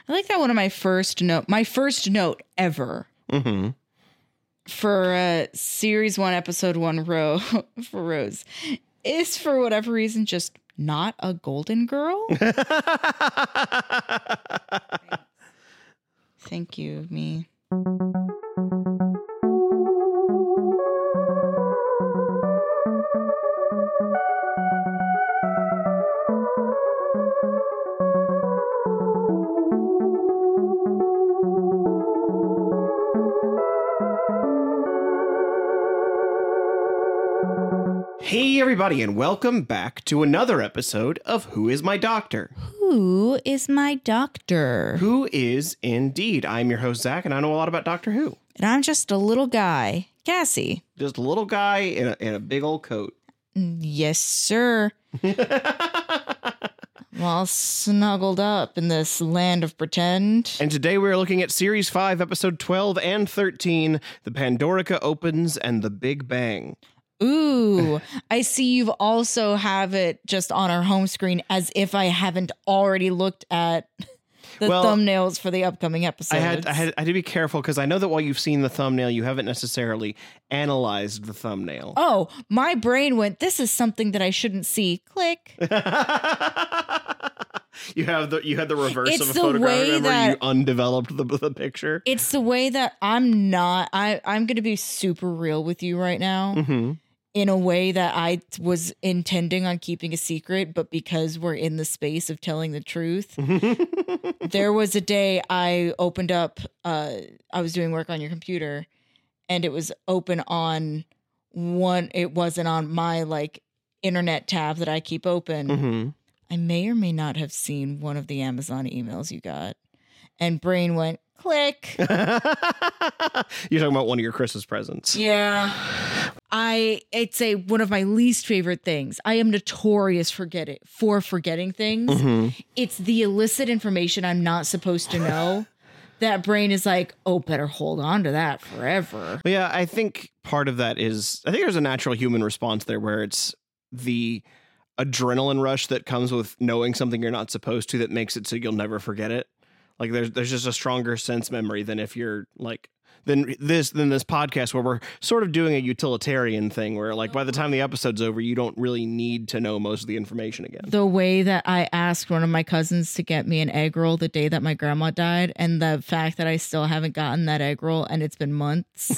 I like that one of my first note ever for series 1, episode 1 for Rose is for whatever reason just not a golden girl. Thank you, me. Hey everybody, and welcome back to another episode of Who Is My Doctor? Who is my doctor? Who is indeed. I'm your host, Zach, and I know a lot about Doctor Who. And I'm just a little guy, Cassie. Just a little guy in a big old coat. Yes, sir. All snuggled up in this land of pretend. And today we're looking at Series 5, Episode 12 and 13, The Pandorica Opens and the Big Bang. Ooh, I see you've also have it just on our home screen as if I haven't already looked at the thumbnails for the upcoming episodes. I had to be careful because I know that while you've seen the thumbnail, you haven't necessarily analyzed the thumbnail. Oh, my brain went, this is something that I shouldn't see. Click. You had the reverse It's of a the photograph. way Remember, that- you undeveloped the picture. It's the way that I'm going to be super real with you right now. Mm-hmm. In a way that I was intending on keeping a secret, but because we're in the space of telling the truth, there was a day I opened up, I was doing work on your computer and it was open on it wasn't on my like internet tab that I keep open. Mm-hmm. I may or may not have seen one of the Amazon emails you got, and brain went, click. You're talking about one of your Christmas presents. Yeah. It's one of my least favorite things. I am notorious for forgetting things. Mm-hmm. It's the illicit information I'm not supposed to know. That brain is like, oh, better hold on to that forever. But yeah, I think part of that is, I think there's a natural human response there where it's the adrenaline rush that comes with knowing something you're not supposed to that makes it so you'll never forget it. Like there's just a stronger sense memory than if you're like than this podcast where we're sort of doing a utilitarian thing where like by the time the episode's over, you don't really need to know most of the information again. The way that I asked one of my cousins to get me an egg roll the day that my grandma died, and the fact that I still haven't gotten that egg roll and it's been months.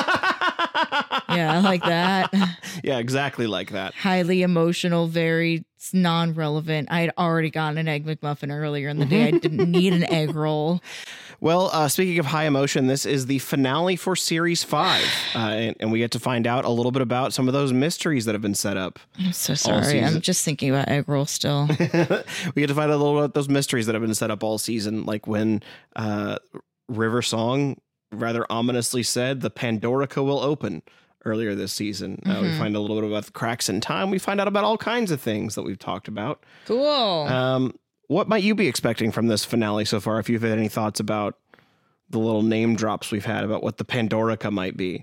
Yeah, like that. Yeah, exactly like that. Highly emotional, very non-relevant. I had already gotten an Egg McMuffin earlier in the day. I didn't need an egg roll. Well, speaking of high emotion, this is the finale for Series 5, and we get to find out a little bit about some of those mysteries that have been set up. I'm so sorry. I'm just thinking about egg roll still. We get to find out a little about those mysteries that have been set up all season, like when River Song rather ominously said the Pandorica will open earlier this season. We find a little bit about the cracks in time. We find out about all kinds of things that we've talked about. Cool. What might you be expecting from this finale so far, if you've had any thoughts about the little name drops we've had about what the Pandorica might be?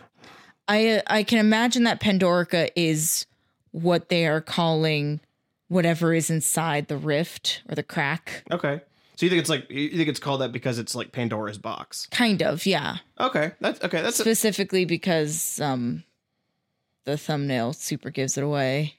I can imagine that Pandorica is what they are calling whatever is inside the rift or the crack. Okay. So you think it's called that because it's like Pandora's box? Kind of, yeah. Okay. That's specifically because the thumbnail super gives it away.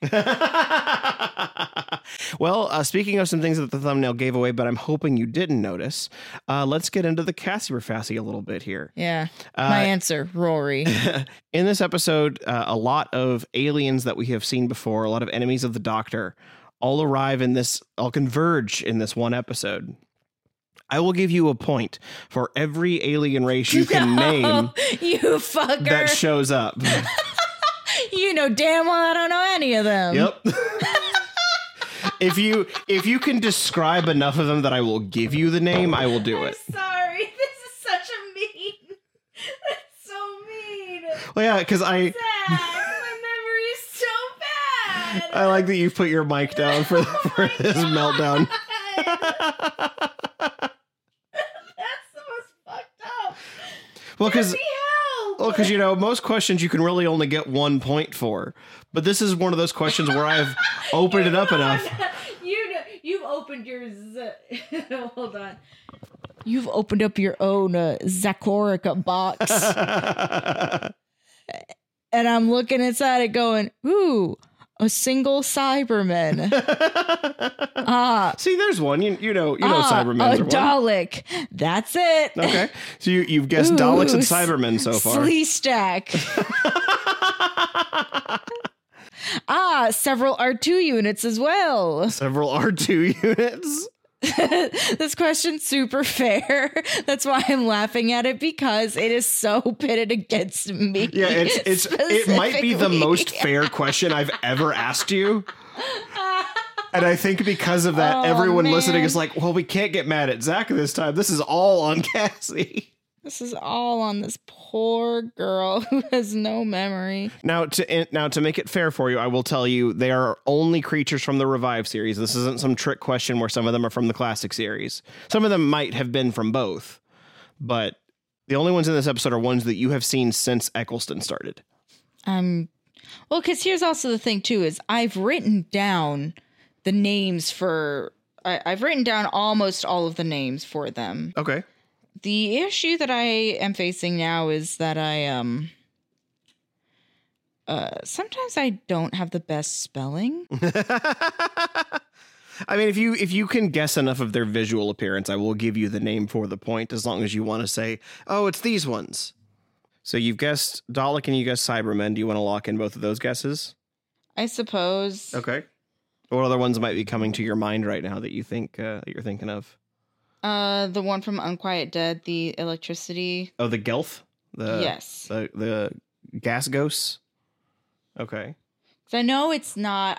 Well, speaking of some things that the thumbnail gave away, but I'm hoping you didn't notice, let's get into the Cassifer-Fassi a little bit here. Yeah. My answer, Rory. In this episode, a lot of aliens that we have seen before, a lot of enemies of the Doctor, all converge in this one episode. I will give you a point for every alien race you can name you fucker. that shows up. You know damn well I don't know any of them. Yep. If you can describe enough of them that I will give you the name, I will do it. I'm sorry. This is such a mean. That's so mean. Well, yeah, because Zach, my memory is so bad. I like that you put your mic down for this meltdown. That's the most fucked up. Well, because Help. you know, most questions you can really only get 1 point for, but this is one of those questions where I've opened it up enough. You've opened yours. Hold on. You've opened up your own Zakorica box. And I'm looking inside it going, ooh, a single Cyberman. See, there's one. You know Cybermen. A Dalek. That's it. Okay. So you've guessed Daleks and Cybermen so far. Slee stack. Several R2 units as well. Several R2 units. This question's super fair. That's why I'm laughing at it, because it is so pitted against me. Yeah, it might be the most fair question I've ever asked you. And I think because of that, everyone listening is like, well, we can't get mad at Zach this time. This is all on Cassie. This is all on this poor girl who has no memory. Now, to make it fair for you, I will tell you they are only creatures from the Revive series. This isn't some trick question where some of them are from the classic series. Some of them might have been from both, but the only ones in this episode are ones that you have seen since Eccleston started. Well, because here's also the thing too, is I've written down the names for. I've written down almost all of the names for them. Okay. The issue that I am facing now is that I sometimes I don't have the best spelling. I mean, if you can guess enough of their visual appearance, I will give you the name for the point, as long as you want to say, oh, it's these ones. So you've guessed Dalek and you guessed Cybermen. Do you want to lock in both of those guesses? I suppose. Okay. What other ones might be coming to your mind right now that you think that you're thinking of? The one from Unquiet Dead, the electricity. Oh, the Gelth? Yes. The gas ghosts? Okay. So I know it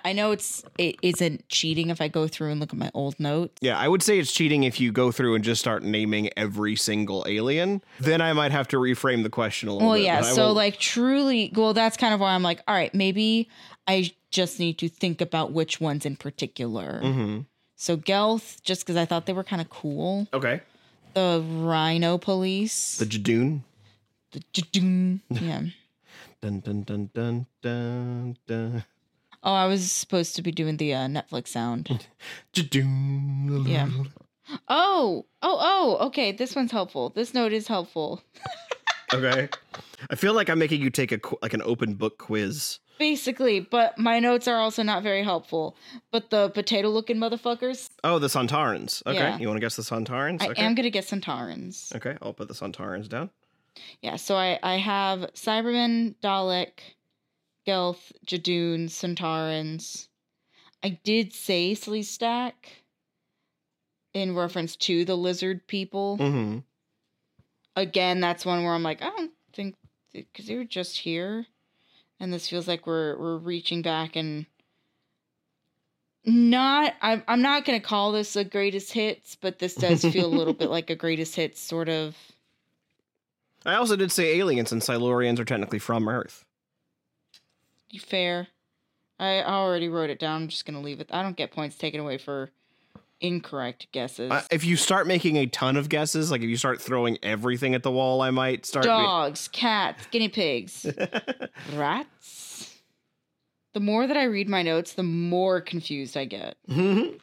isn't cheating if I go through and look at my old notes. Yeah, I would say it's cheating if you go through and just start naming every single alien. Then I might have to reframe the question a little bit. Well, yeah, so like truly, well, that's kind of why I'm like, all right, maybe I just need to think about which ones in particular. Mm-hmm. So Gelth, just because I thought they were kind of cool. Okay. The Rhino Police. The Jadoon. The Jadoon. Yeah. Dun, dun, dun, dun, dun, dun. Oh, I was supposed to be doing the Netflix sound. Jadoon. Yeah. Oh, okay. This one's helpful. This note is helpful. Okay. I feel like I'm making you take an open book quiz. Basically, but my notes are also not very helpful. But the potato-looking motherfuckers. Oh, the Sontarans. Okay, yeah. You want to guess the Sontarans? I am going to guess Sontarans. Okay, I'll put the Sontarans down. Yeah, so I have Cybermen, Dalek, Gelth, Jadoon, Sontarans. I did say Sleestack in reference to the lizard people. Mm-hmm. Again, that's one where I'm like, I don't think, because they were just here. And this feels like we're reaching back and I'm not going to call this a greatest hits, but this does feel a little bit like a greatest hits sort of. I also did say aliens, and Silurians are technically from Earth. Fair. I already wrote it down. I'm just going to leave it. I don't get points taken away for incorrect guesses. If you start making a ton of guesses, like if you start throwing everything at the wall, I might start. Dogs, cats, guinea pigs, rats. The more that I read my notes, the more confused I get. The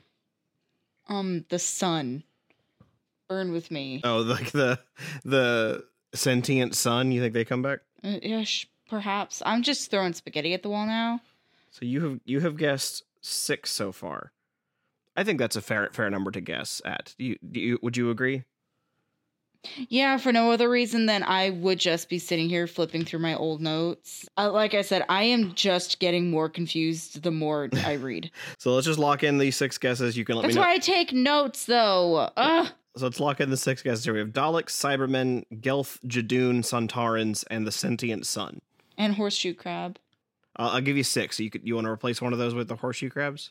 sun. Burn with me. Oh, like the sentient sun. You think they come back? Yeah, perhaps. I'm just throwing spaghetti at the wall now. So you have guessed 6 so far. I think that's a fair number to guess at. Would you agree? Yeah, for no other reason than I would just be sitting here flipping through my old notes. Like I said, I am just getting more confused the more I read. So let's just lock in these 6 guesses. You can let me know. That's why I take notes, though. So let's lock in the 6 guesses here. We have Daleks, Cybermen, Gelth, Jadoon, Sontarans, and the sentient sun. And horseshoe crab. I'll give you 6. So you want to replace one of those with the horseshoe crabs?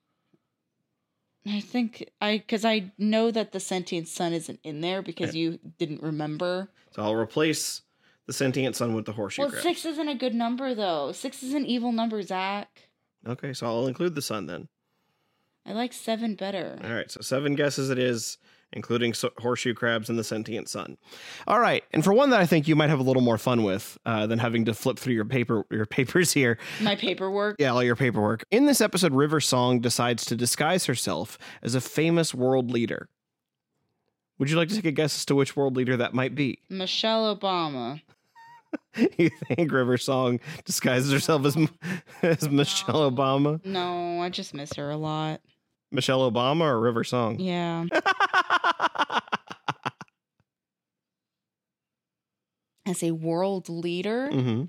I think because I know that the sentient sun isn't in there because you didn't remember. So I'll replace the sentient sun with the horseshoe crab. 6 isn't a good number, though. 6 is an evil number, Zach. Okay, so I'll include the sun then. I like 7 better. All right, so 7 guesses it is, including horseshoe crabs and the sentient sun. All right, and for one that I think you might have a little more fun with than having to flip through your papers here. My paperwork? Yeah, all your paperwork. In this episode, River Song decides to disguise herself as a famous world leader. Would you like to take a guess as to which world leader that might be? Michelle Obama. You think River Song disguises herself as Michelle Obama? No, I just miss her a lot. Michelle Obama or River Song? Yeah. As a world leader? Mm-hmm.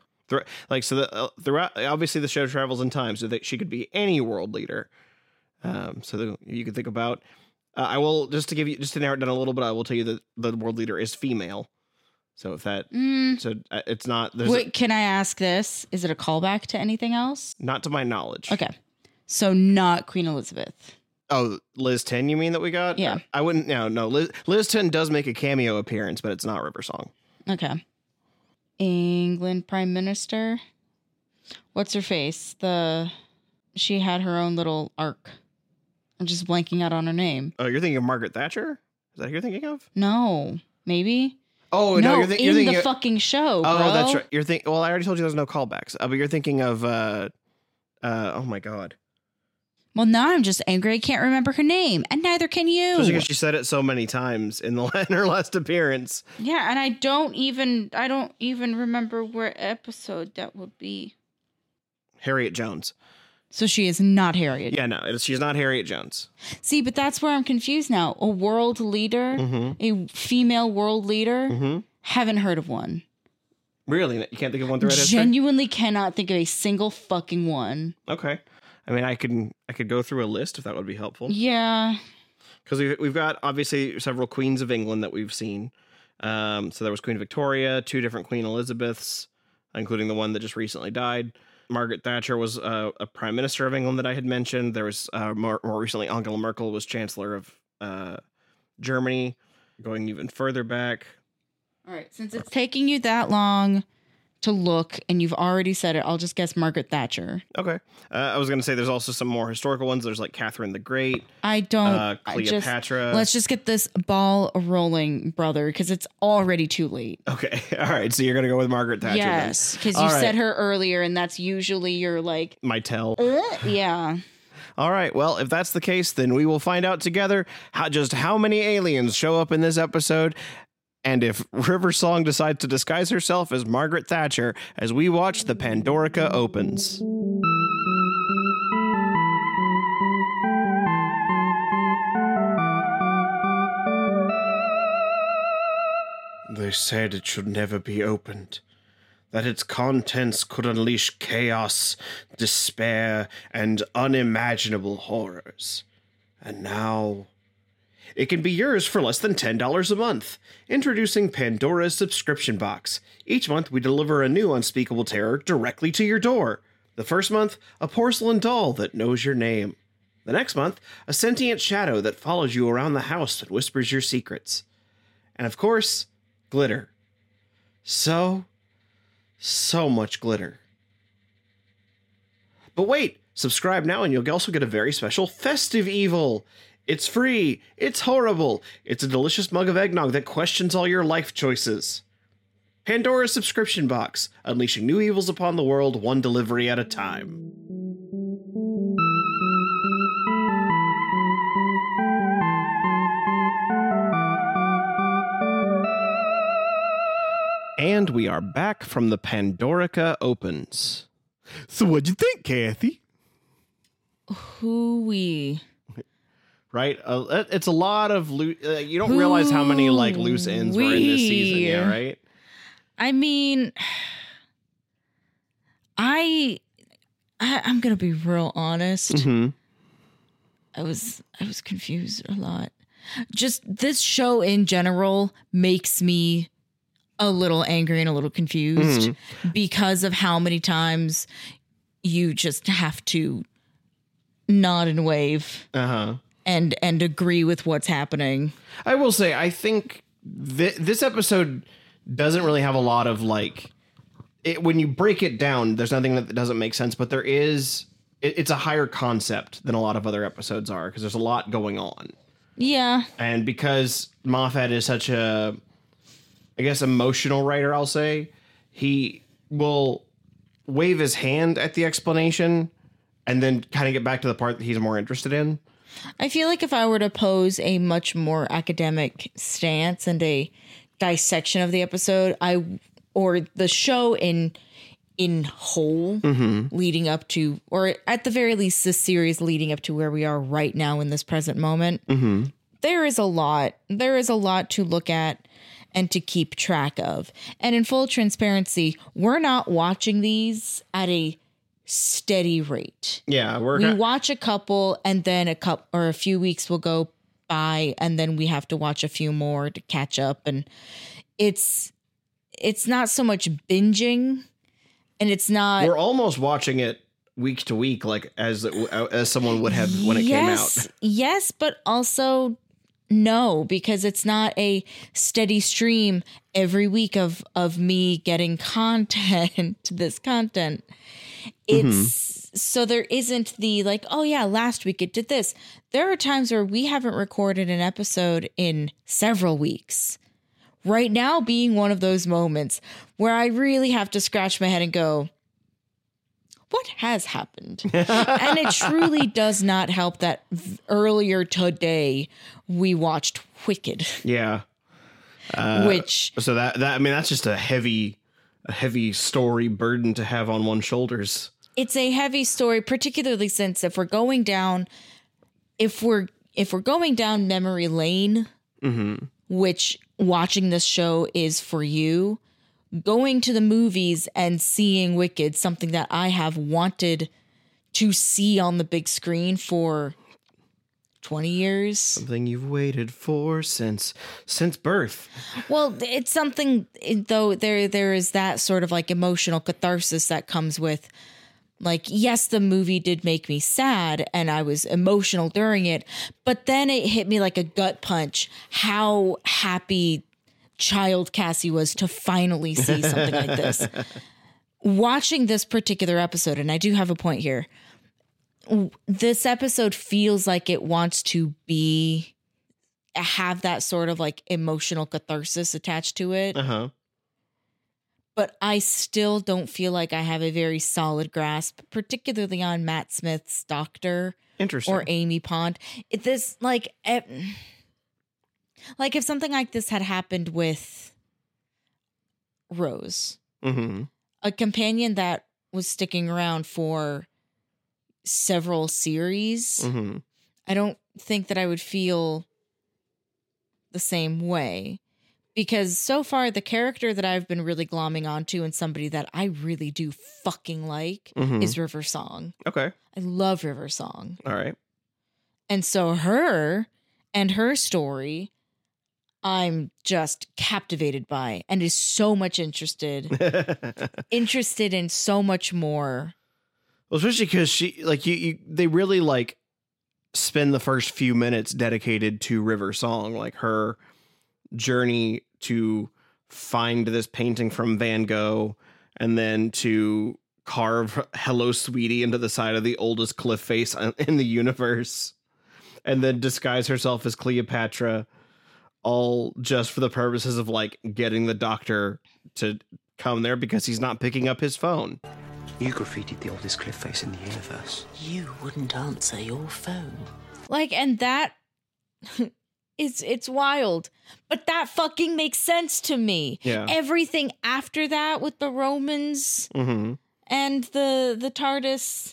Throughout, obviously the show travels in time, so that she could be any world leader. You could think about. I will just to narrow it down a little bit. I will tell you that the world leader is female. So if that, it's not. Wait, can I ask this? Is it a callback to anything else? Not to my knowledge. Okay, so not Queen Elizabeth. Oh, Liz 10, you mean that we got? Yeah. I wouldn't. No. Liz 10 does make a cameo appearance, but it's not River Song. Okay. England Prime Minister. What's her face? She had her own little arc. I'm just blanking out on her name. Oh, you're thinking of Margaret Thatcher? Is that who you're thinking of? No, maybe. Oh no, you're in thinking the fucking show. Oh, bro. that's right. You're thinking. Well, I already told you there's no callbacks. But you're thinking of. Oh my god. Well, now I'm just angry. I can't remember her name, and neither can you. Just because she said it so many times in her last appearance. Yeah, and I don't even remember where episode that would be. Harriet Jones. So she is not Harriet. Yeah, no, she's not Harriet Jones. See, but that's where I'm confused now. A world leader, a female world leader. Haven't heard of one. Really? You can't think of one throughout history? Genuinely cannot think of a single fucking one. Okay. I mean, I could go through a list if that would be helpful. Yeah. Because we've got obviously several queens of England that we've seen. So there was Queen Victoria, 2 different Queen Elizabeths, including the one that just recently died. Margaret Thatcher was a prime minister of England that I had mentioned. There was more recently Angela Merkel was chancellor of Germany, going even further back. All right, since it's taking you that long to look and you've already said it, I'll just guess Margaret Thatcher. Okay. I was going to say there's also some more historical ones. There's like Catherine the Great. I don't. Cleopatra. Let's just get this ball rolling, brother, because it's already too late. Okay. All right. So you're going to go with Margaret Thatcher. Yes, because you said her earlier, and that's usually your like. My tell. Yeah. All right. Well, if that's the case, then we will find out together how many aliens show up in this episode. And if River Song decides to disguise herself as Margaret Thatcher as we watch the Pandorica Opens. They said it should never be opened, that its contents could unleash chaos, despair, and unimaginable horrors. And now it can be yours for less than $10 a month. Introducing Pandora's subscription box. Each month we deliver a new unspeakable terror directly to your door. The first month, a porcelain doll that knows your name. The next month, a sentient shadow that follows you around the house and whispers your secrets. And of course, glitter. So much glitter. But wait, subscribe now and you'll also get a very special festive evil. It's free. It's horrible. It's a delicious mug of eggnog that questions all your life choices. Pandora's subscription box, unleashing new evils upon the world, one delivery at a time. And we are back from the Pandorica Opens. So what'd you think, Kathy? Hooey. Right? It's a lot of you don't realize how many like loose ends were in this season, yeah, right? I mean, I'm gonna be real honest. Mm-hmm. I was confused a lot. Just this show in general makes me a little angry and a little confused because of how many times you just have to nod and wave. And agree with what's happening. I will say, I think this episode doesn't really have a lot of like when you break it down, there's nothing that doesn't make sense, but there is, it's a higher concept than a lot of other episodes are because there's a lot going on. Yeah. And because Moffat is such a, I guess, emotional writer, I'll say, he will wave his hand at the explanation and then kind of get back to the part that he's more interested in. I feel like if I were to pose a much more academic stance and a dissection of the episode, or the show in whole, leading up to, or at the very least, the series leading up to where we are right now in this present moment, there is a lot to look at and to keep track of. And in full transparency, we're not watching these at a steady rate. Yeah, we watch a couple, and then a few weeks will go by, and then we have to watch a few more to catch up. And it's not so much binging, and it's not. We're almost watching it week to week, like as someone would have when it came out. Yes, but also no, because it's not a steady stream every week of me getting this content. It's so there isn't the like, oh yeah, last week it did this. There are times where we haven't recorded an episode in several weeks. Right now being one of those moments where I really have to scratch my head and go, what has happened? And it truly does not help that earlier today we watched Wicked. Yeah. Which so that I mean, that's just a heavy story burden to have on one's shoulders. It's a heavy story, particularly since if we're going down memory lane, which watching this show is for you, going to the movies and seeing Wicked, something that I have wanted to see on the big screen for 20 years. Something you've waited for since birth. Well, it's something, though, there is that sort of like emotional catharsis that comes with, like, yes, the movie did make me sad and I was emotional during it, but then it hit me like a gut punch how happy child Cassie was to finally see something like this. Watching this particular episode, and I do have a point here, this episode feels like it wants to have that sort of like emotional catharsis attached to it. But I still don't feel like I have a very solid grasp, particularly on Matt Smith's Doctor or Amy Pond. If something like this had happened with Rose, a companion that was sticking around for several series, I don't think that I would feel the same way. Because so far, the character that I've been really glomming onto and somebody that I really do fucking like is River Song. Okay. I love River Song. All right. And so her and her story, I'm just captivated by and is so much interested in so much more. Well, especially because they really like spend the first few minutes dedicated to River Song, like her journey to find this painting from Van Gogh and then to carve Hello Sweetie into the side of the oldest cliff face in the universe and then disguise herself as Cleopatra, all just for the purposes of like getting the Doctor to come there because he's not picking up his phone. You graffitied the oldest cliff face in the universe. You wouldn't answer your phone. Like, and that it's wild, but that fucking makes sense to me. Yeah. Everything after that with the Romans and the TARDIS,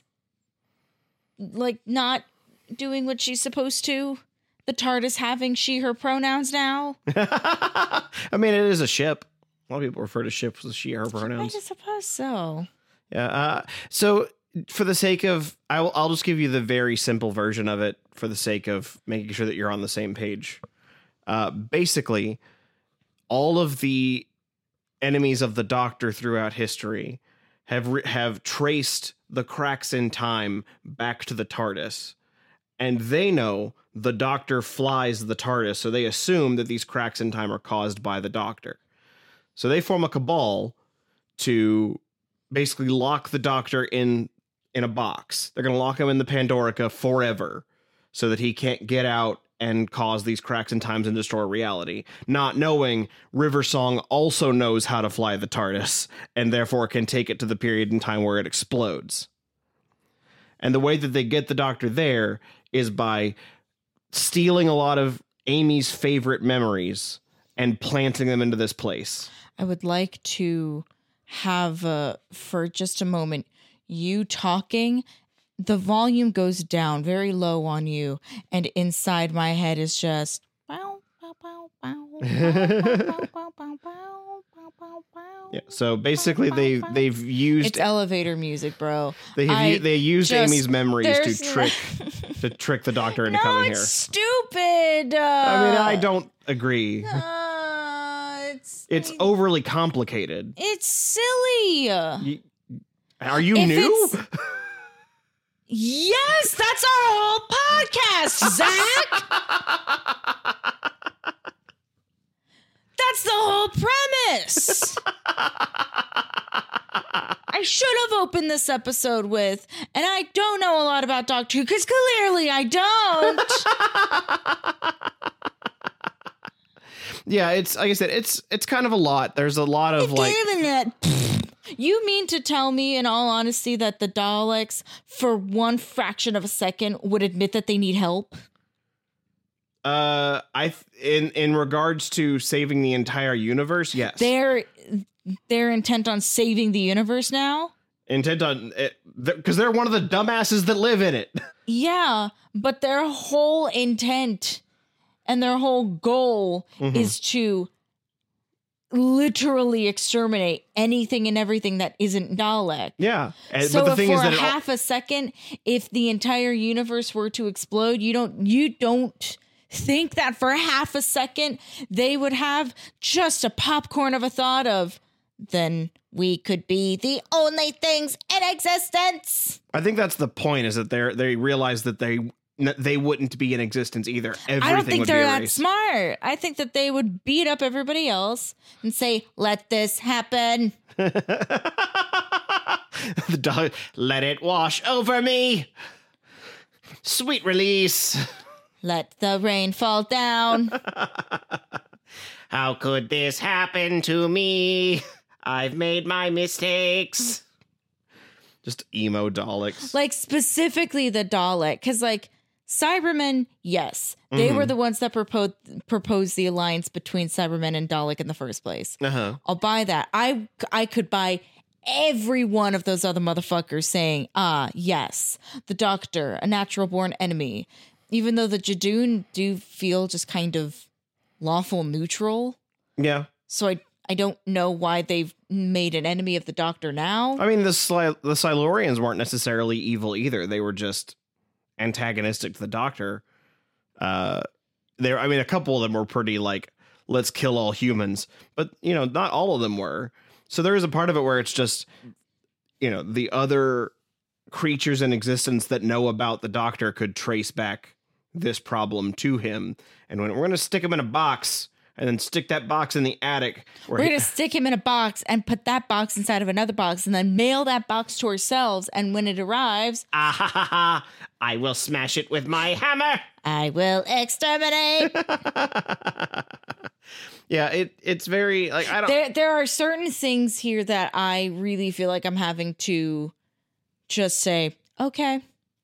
like not doing what she's supposed to. The TARDIS having she/her pronouns now. I mean, it is a ship. A lot of people refer to ships as she/her pronouns. I suppose so. Yeah. So for the sake of, I'll just give you the very simple version of it for the sake of making sure that you're on the same page. Basically, all of the enemies of the Doctor throughout history have traced the cracks in time back to the TARDIS, and they know the Doctor flies the TARDIS, so they assume that these cracks in time are caused by the Doctor. So they form a cabal to basically lock the Doctor in a box. They're going to lock him in the Pandorica forever so that he can't get out and cause these cracks in times and distort reality. Not knowing River Song also knows how to fly the TARDIS and therefore can take it to the period in time where it explodes. And the way that they get the Doctor there is by stealing a lot of Amy's favorite memories and planting them into this place. I would like to have, for just a moment, you talking. The volume goes down very low on you, and inside my head is just bow, bow, bow, bow, bow, bow, bow, bow, bow. Yeah. So basically, they've used It's elevator music, bro. they used just- Amy's memories there's to trick the doctor into No, coming it's here. stupid. I mean, I don't agree. It's it's overly complicated. It's silly. Are you If new? it's- Yes, that's our whole podcast, Zach. That's the whole premise. I should have opened this episode with, and I don't know a lot about Doctor Who, because clearly I don't. Yeah, it's like I said, it's kind of a lot. There's a lot of like. You mean to tell me, in all honesty, that the Daleks, for one fraction of a second, would admit that they need help? In regards to saving the entire universe, yes. They're intent on saving the universe now? Intent on it because they're one of the dumbasses that live in it. Yeah, but their whole intent and their whole goal is to literally exterminate anything and everything that isn't Dalek. Yeah, So but the thing for is that half a second, if the entire universe were to explode, you don't think that for half a second they would have just a popcorn of a thought of, then we could be the only things in existence. I think that's the point, is that they realize that they wouldn't be in existence either. Everything I don't think would they're be that erased. smart. I think that they would beat up everybody else and say, let this happen. The dog, let it wash over me. Sweet release. Let the rain fall down. How could this happen to me? I've made my mistakes. Just emo Daleks. Like specifically the Dalek. Because like Cybermen, yes. They were the ones that proposed the alliance between Cybermen and Dalek in the first place. Uh-huh. I'll buy that. I could buy every one of those other motherfuckers saying, yes, the Doctor, a natural born enemy. Even though the Jadoon do feel just kind of lawful neutral. Yeah. So I don't know why they've made an enemy of the Doctor now. I mean, the Silurians weren't necessarily evil either. They were just antagonistic to the Doctor. A couple of them were pretty like, let's kill all humans. But, not all of them were. So there is a part of it where it's just, the other creatures in existence that know about the Doctor could trace back this problem to him. And when we're going to stick him in a box and then stick that box in the attic. We're going to stick him in a box and put that box inside of another box and then mail that box to ourselves. And when it arrives, I will smash it with my hammer. I will exterminate. Yeah, it's very like, I don't. There are certain things here that I really feel like I'm having to just say, okay.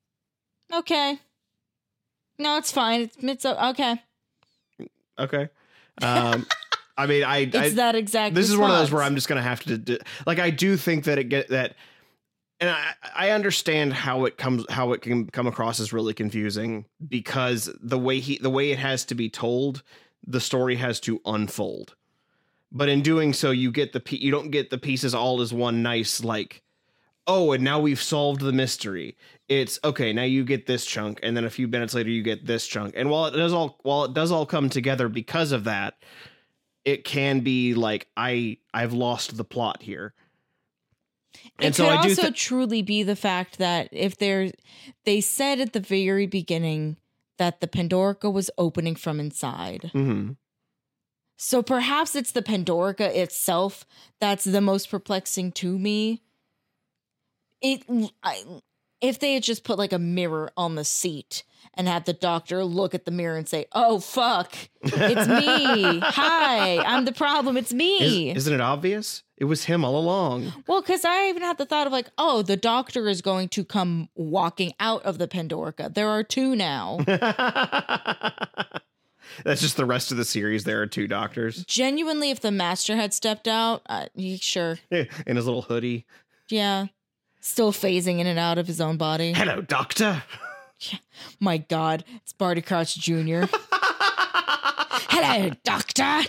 No, it's fine. It's okay. Okay. I mean, It's that exact. This is one of those where response. I'm just going to have to like, I do think that and I understand how it can come across as really confusing, because the way it has to be told, the story has to unfold. But in doing so, you don't get the pieces all as one nice, like, oh, and now we've solved the mystery. It's okay. Now you get this chunk, and then a few minutes later you get this chunk. And while it does all come together because of that, it can be like, I've lost the plot here. And It so could I do also truly be the fact that if they said at the very beginning that the Pandorica was opening from inside. Mm-hmm. So perhaps it's the Pandorica itself that's the most perplexing to me. If they had just put like a mirror on the seat and had the doctor look at the mirror and say, "Oh, fuck, it's me. Hi, I'm the problem. It's me." Isn't it obvious? It was him all along. Well, because I even had the thought of like, oh, the doctor is going to come walking out of the Pandorica. There are 2 now. That's just the rest of the series. There are 2 doctors. Genuinely, if the master had stepped out, sure. In his little hoodie. Yeah. Still phasing in and out of his own body. Hello, doctor. My God, it's Barty Crouch Jr. Hello, doctor.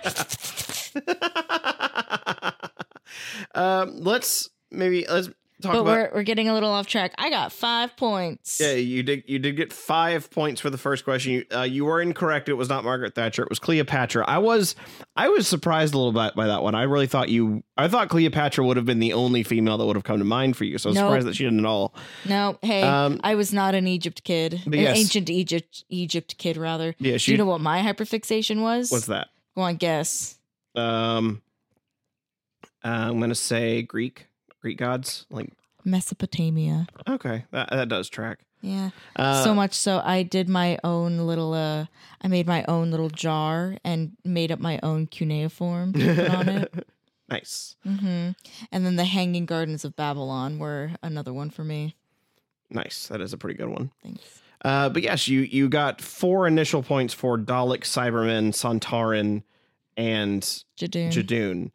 Let's talk but about. we're getting a little off track. I got 5 points. Yeah, you did get 5 points for the first question. You were incorrect. It was not Margaret Thatcher. It was Cleopatra. I was surprised a little bit by that one. I really thought Cleopatra would have been the only female that would have come to mind for you. So I was surprised that she didn't at all. No, hey, I was not an Egypt kid. An yes. ancient Egypt kid, rather. Yeah, Do you know what my hyperfixation was? What's that? Go on, guess. I'm gonna say Greek gods, like Mesopotamia. okay, that does track. Yeah. So much so I did my own little I made my own little jar and made up my own cuneiform to put on it. Nice. And then the Hanging Gardens of Babylon were another one for me. Nice. That is a pretty good one. Thanks. But yes, you got 4 initial points for Dalek, Cybermen, Sontaran, and Jadoon.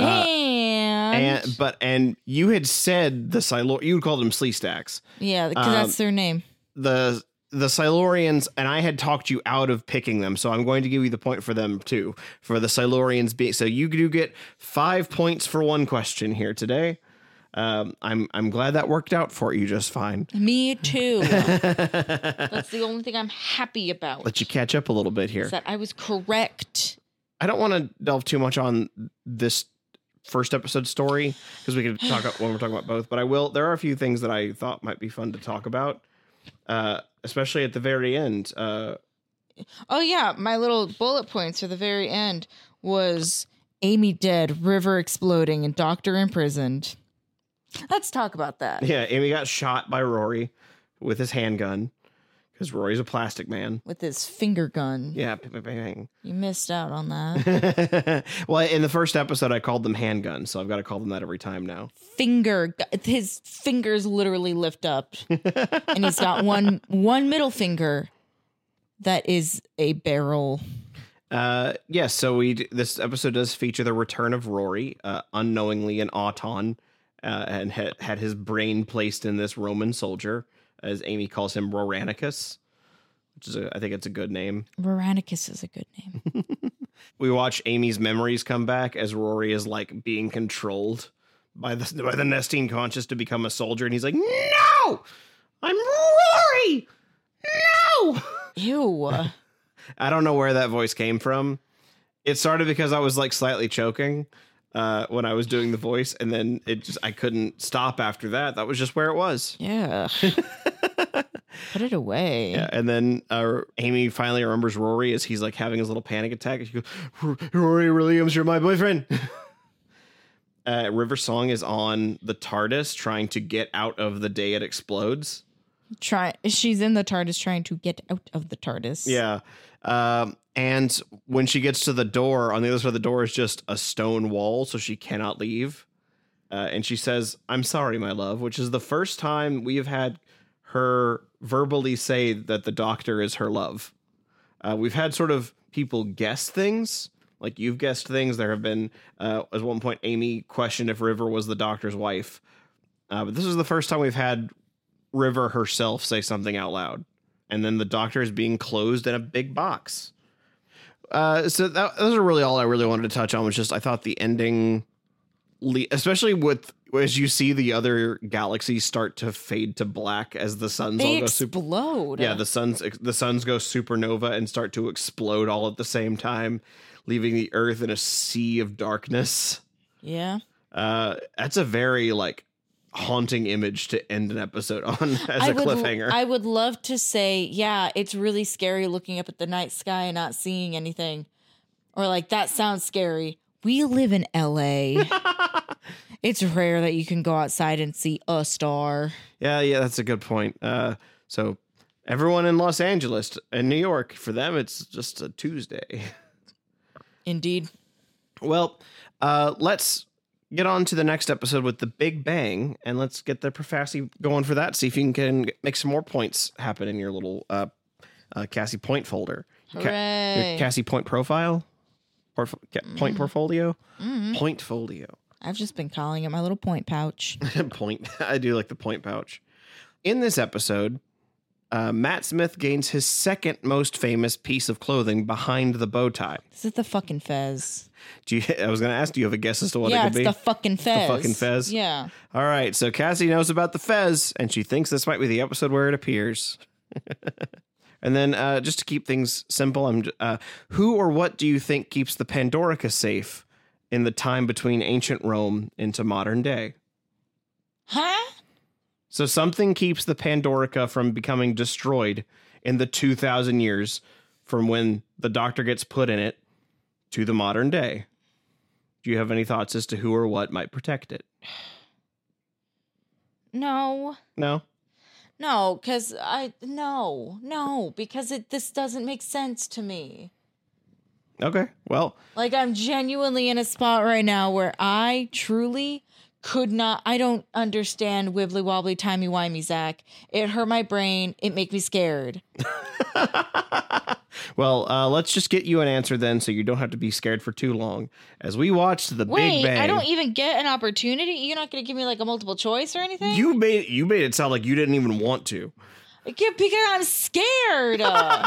And you had said the Silurians, you would call them Sleestacks. Yeah, because that's their name. The Silurians, and I had talked you out of picking them, so I'm going to give you the point for them too. For the Silurians being, so you do get 5 points for one question here today. I'm glad that worked out for you just fine. Me too. That's the only thing I'm happy about. Let you catch up a little bit here. Is that I was correct. I don't want to delve too much on this first episode story because we could talk about when we're talking about both, but I will. There are a few things that I thought might be fun to talk about, especially at the very end. Oh yeah, my little bullet points for the very end was Amy dead, River exploding, and Doctor imprisoned. Let's talk about that. Yeah, Amy got shot by Rory with his handgun because Rory's a plastic man. With his finger gun. Yeah, bang. You missed out on that. Well, in the first episode, I called them handguns, so I've got to call them that every time now. His fingers literally lift up, and he's got one middle finger that is a barrel. Yes, so this episode does feature the return of Rory, unknowingly an Auton. And had his brain placed in this Roman soldier, as Amy calls him, Roranicus, which is I think it's a good name. Roranicus is a good name. We watch Amy's memories come back as Rory is like being controlled by the Nestene conscious to become a soldier, and he's like, "No, I'm Rory, no." Ew. I don't know where that voice came from. It started because I was like slightly choking. When I was doing the voice, and then I couldn't stop after that. That was just where it was. Yeah. Put it away. Yeah, and then Amy finally remembers Rory as he's like having his little panic attack. And she goes, "Rory Williams, you're my boyfriend." River Song is on the TARDIS trying to get out of the day it explodes. She's in the TARDIS trying to get out of the TARDIS. Yeah. And when she gets to the door, on the other side of the door is just a stone wall, so she cannot leave. And she says, "I'm sorry, my love," which is the first time we have had her verbally say that the Doctor is her love. We've had sort of people guess things, like you've guessed things. There have been, at one point, Amy questioned if River was the Doctor's wife. But this is the first time we've had River herself say something out loud. And then the Doctor is being closed in a big box. So those are really all I really wanted to touch on. Was just I thought the ending, especially as you see the other galaxies start to fade to black as the suns all go explode. Yeah, the suns go supernova and start to explode all at the same time, leaving the Earth in a sea of darkness. Yeah, that's a very haunting image to end an episode on as a cliffhanger. I would love to say, yeah, it's really scary looking up at the night sky and not seeing anything. Or that sounds scary. We live in LA. It's rare that you can go outside and see a star. Yeah, that's a good point. So Everyone in Los Angeles and New York, for them, it's just a Tuesday. Indeed. Well, let's get on to the next episode with the Big Bang, and let's get the Profassi going for that. See if you can make some more points happen in your little Cassie point folder. Hooray. Your Cassie point profile? Point portfolio? Point folio. I've just been calling it my little point pouch. Point. I do like the point pouch. In this episode, Matt Smith gains his second most famous piece of clothing behind the bow tie. Is it the fucking fez? I was going to ask, do you have a guess as to what it Yeah, could it's be? the fucking fez. The fucking fez? Yeah. All right, so Cassie knows about the fez, and she thinks this might be the episode where it appears. And then just to keep things simple, who or what do you think keeps the Pandorica safe in the time between ancient Rome into modern day? Huh? So something keeps the Pandorica from becoming destroyed in the 2,000 years from when the Doctor gets put in it to the modern day. Do you have any thoughts as to who or what might protect it? No. No? No, because this doesn't make sense to me. Okay, well. Like, I'm genuinely in a spot right now where I truly I don't understand wibbly wobbly timey wimey Zach. It hurt my brain. It make me scared. Well, let's just get you an answer then, so you don't have to be scared for too long. As we watch the Big Bang. I don't even get an opportunity. You're not going to give me like a multiple choice or anything? You made it sound like you didn't even want to. Because I'm scared. All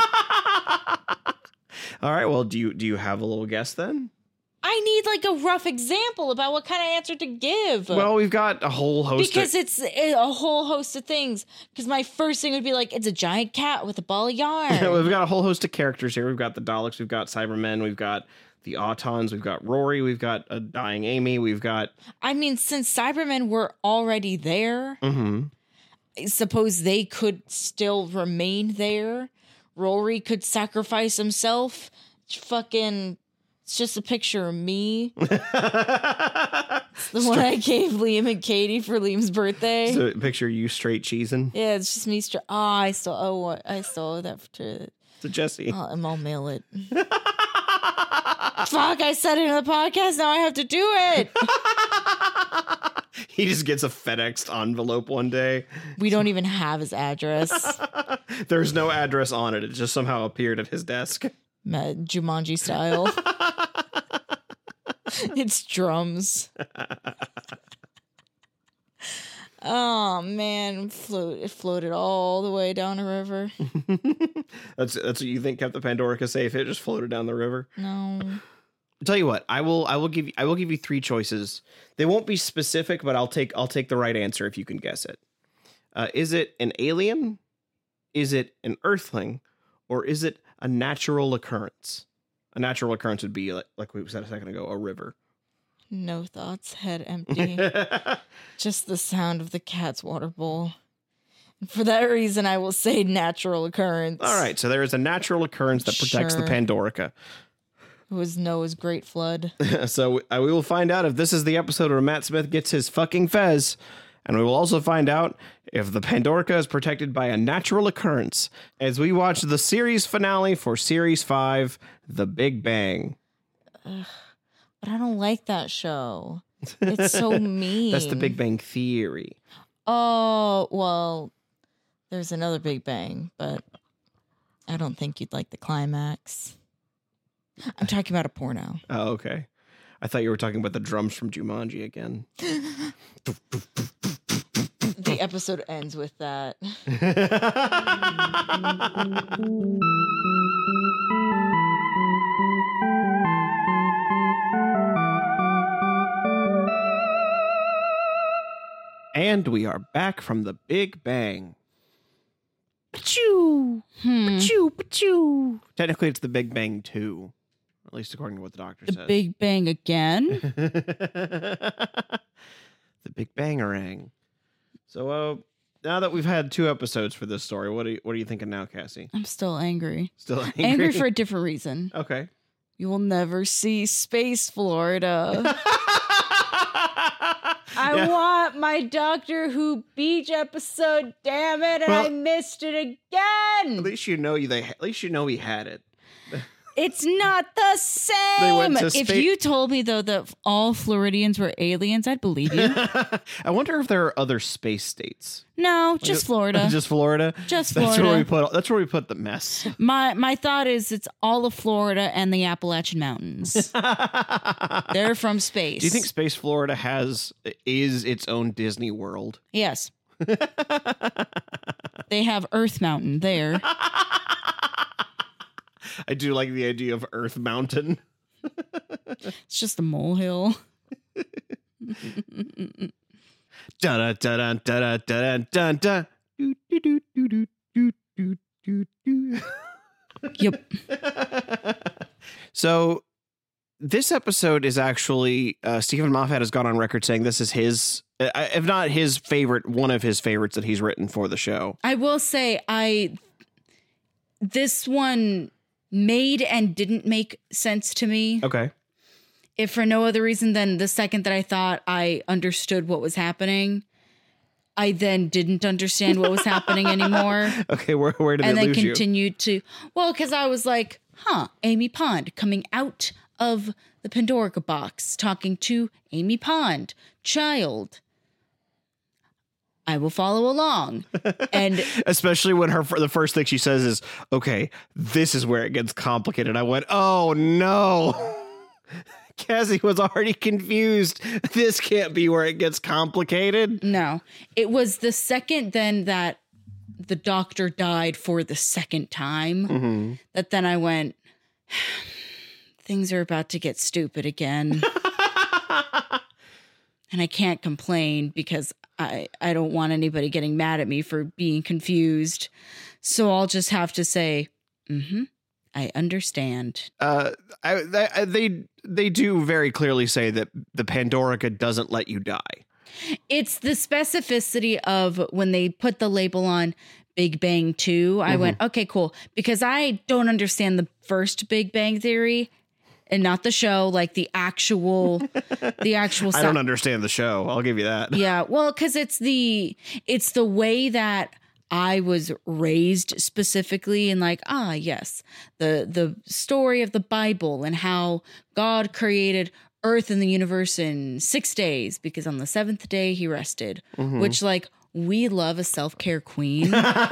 right. Well, do you have a little guess then? I need like a rough example about what kind of answer to give. Well, we've got a whole host. Because it's a whole host of things. Because my first thing would be like, it's a giant cat with a ball of yarn. We've got a whole host of characters here. We've got the Daleks, we've got Cybermen, we've got the Autons, we've got Rory, we've got a dying Amy, we've got... I mean, since Cybermen were already there, I suppose they could still remain there. Rory could sacrifice himself. It's just a picture of me. It's the one I gave Liam and Katie for Liam's birthday. So picture you straight cheesing. Yeah, it's just me. I still owe that to Jesse. I'll mail it. Fuck! I said it in the podcast. Now I have to do it. He just gets a FedExed envelope one day. We don't even have his address. There's no address on it. It just somehow appeared at his desk. Jumanji style. It's drums. Oh man, it floated all the way down a river. That's what you think kept the Pandorica safe? It just floated down the river. No. I'll tell you what, I will give you three choices. They won't be specific, but I'll take the right answer if you can guess it. Is it an alien? Is it an Earthling? Or is it a natural occurrence? A natural occurrence would be, like we said a second ago, a river. No thoughts, head empty. Just the sound of the cat's water bowl. And for that reason, I will say natural occurrence. All right, so there is a natural occurrence that protects the Pandorica. It was Noah's Great Flood. So we will find out if this is the episode where Matt Smith gets his fucking fez. And we will also find out if the Pandorica is protected by a natural occurrence as we watch the series finale for Series 5, The Big Bang. Ugh, but I don't like that show. It's so mean. That's the Big Bang Theory. Oh, well, there's another Big Bang, but I don't think you'd like the climax. I'm talking about a porno. Oh, okay. I thought you were talking about the drums from Jumanji again. The episode ends with that. And we are back from the Big Bang. Pachoo! Pachoo! Pachoo! Technically, it's the Big Bang 2. At least according to what the doctor says. The Big Bang again? The Big Bangarang. So, now that we've had 2 episodes for this story, what are you thinking now, Cassie? I'm still angry. Still angry? Angry for a different reason. Okay. You will never see Space Florida. I want my Doctor Who Beach episode, damn it, and I missed it again. At least you know he had it. It's not the same. They went to if you told me, though, that all Floridians were aliens, I'd believe you. I wonder if there are other space states. No, just Florida. Just Florida? Just That's Florida. That's where we put the mess. My thought is it's all of Florida and the Appalachian Mountains. They're from space. Do you think Space Florida is its own Disney World? Yes. They have Earth Mountain there. I do like the idea of Earth Mountain. It's just a molehill. Da da da da da da da da. Yep. So this episode is actually Stephen Moffat has gone on record saying this is his, if not his favorite, one of his favorites that he's written for the show. I will say this one made and didn't make sense to me. Okay. If for no other reason than the second that I thought I understood what was happening, I then didn't understand what was happening anymore. Okay, where did it lose you? And then continued to, because I was like, Amy Pond coming out of the Pandorica box, talking to Amy Pond, child. I will follow along. And especially when the first thing she says is, okay, this is where it gets complicated. I went, oh no. Cassie was already confused. This can't be where it gets complicated. No, it was the second then that the Doctor died for the second time that then I went, things are about to get stupid again. And I can't complain because I don't want anybody getting mad at me for being confused. So I'll just have to say, I understand. They do very clearly say that the Pandorica doesn't let you die. It's the specificity of when they put the label on Big Bang 2. I went, okay, cool. Because I don't understand the first Big Bang Theory and not the show, like the actual I don't understand the show. I'll give you that. Yeah. Well, because it's the way that I was raised specifically in like, yes, the story of the Bible and how God created Earth and the universe in 6 days because on the seventh day he rested, which like we love a self-care queen.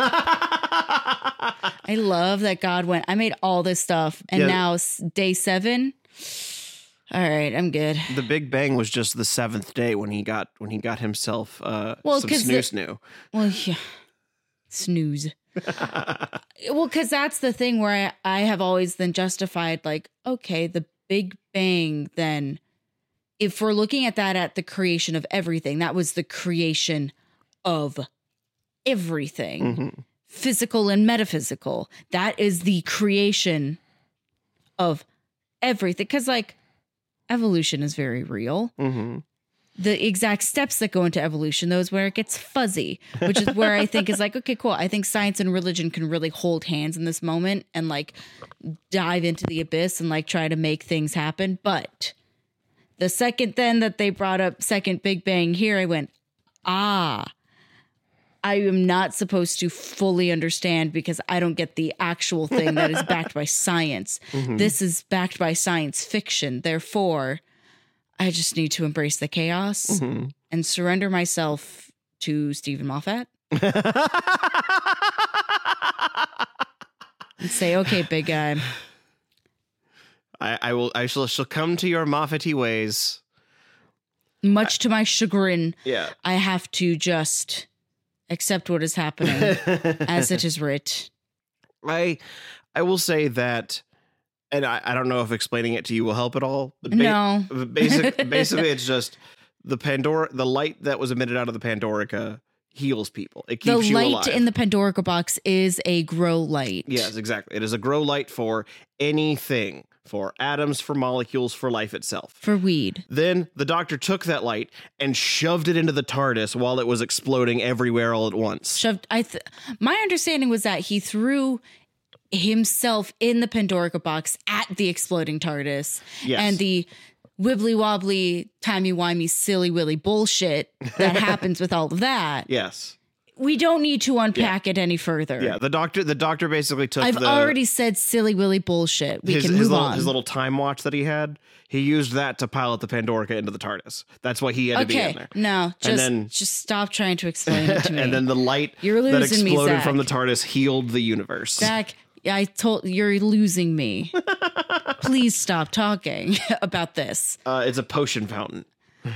I love that God went, I made all this stuff and now day 7. All right, I'm good. The Big Bang was just the 7th day when he got himself some snoo. Well, yeah. Snooze. Well, because that's the thing where I have always then justified like, okay, the Big Bang, then if we're looking at that at the creation of everything, that was the creation of everything, physical and metaphysical. That is the creation of everything. Because like evolution is very real. The exact steps that go into evolution, those where it gets fuzzy, which is where I think is like, okay, cool. I think science and religion can really hold hands in this moment and like dive into the abyss and like try to make things happen. But the second then that they brought up second Big Bang here, I went, I am not supposed to fully understand because I don't get the actual thing that is backed by science. This is backed by science fiction. Therefore, I just need to embrace the chaos and surrender myself to Stephen Moffat. And say, okay, big guy. I shall come to your Moffat-y ways. Much to my chagrin, Yeah. I have to just accept what is happening as it is writ. I will say that, and I don't know if explaining it to you will help at all. But No. Basically, it's just the light that was emitted out of the Pandorica heals people. It keeps you alive. The light in the Pandorica box is a grow light. Yes, exactly. It is a grow light for anything, for atoms, for molecules, for life itself. For weed. Then the Doctor took that light and shoved it into the TARDIS while it was exploding everywhere all at once. My understanding was that he threw himself in the Pandorica box at the exploding TARDIS. Yes. And wibbly wobbly, timey-wimey, silly willy bullshit that happens with all of that. Yes. We don't need to unpack it any further. Yeah. The doctor basically took I've already said silly willy bullshit. We can move on. His little time watch that he had, he used that to pilot the Pandorica into the TARDIS. That's why he had to be in there. No, just stop trying to explain it to me. And then the light You're that losing me, exploded Zach. from the TARDIS healed the universe. Zach, you're losing me. Please stop talking about this. It's a potion fountain.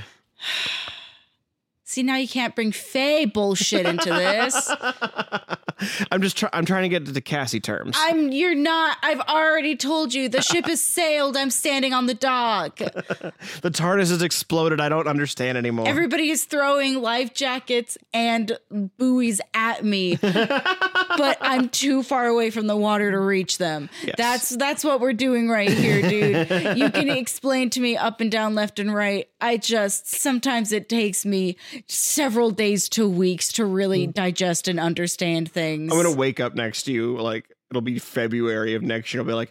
See, now you can't bring Faye bullshit into this. I'm trying to get to Cassie terms. You're not. I've already told you the ship has sailed. I'm standing on the dock. The TARDIS has exploded. I don't understand anymore. Everybody is throwing life jackets and buoys at me, but I'm too far away from the water to reach them. Yes. That's what we're doing right here, dude. You can explain to me up and down, left and right. Sometimes it takes me several days to weeks to really digest and understand things. I'm going to wake up next to you, like, it'll be February of next year. I'll be like,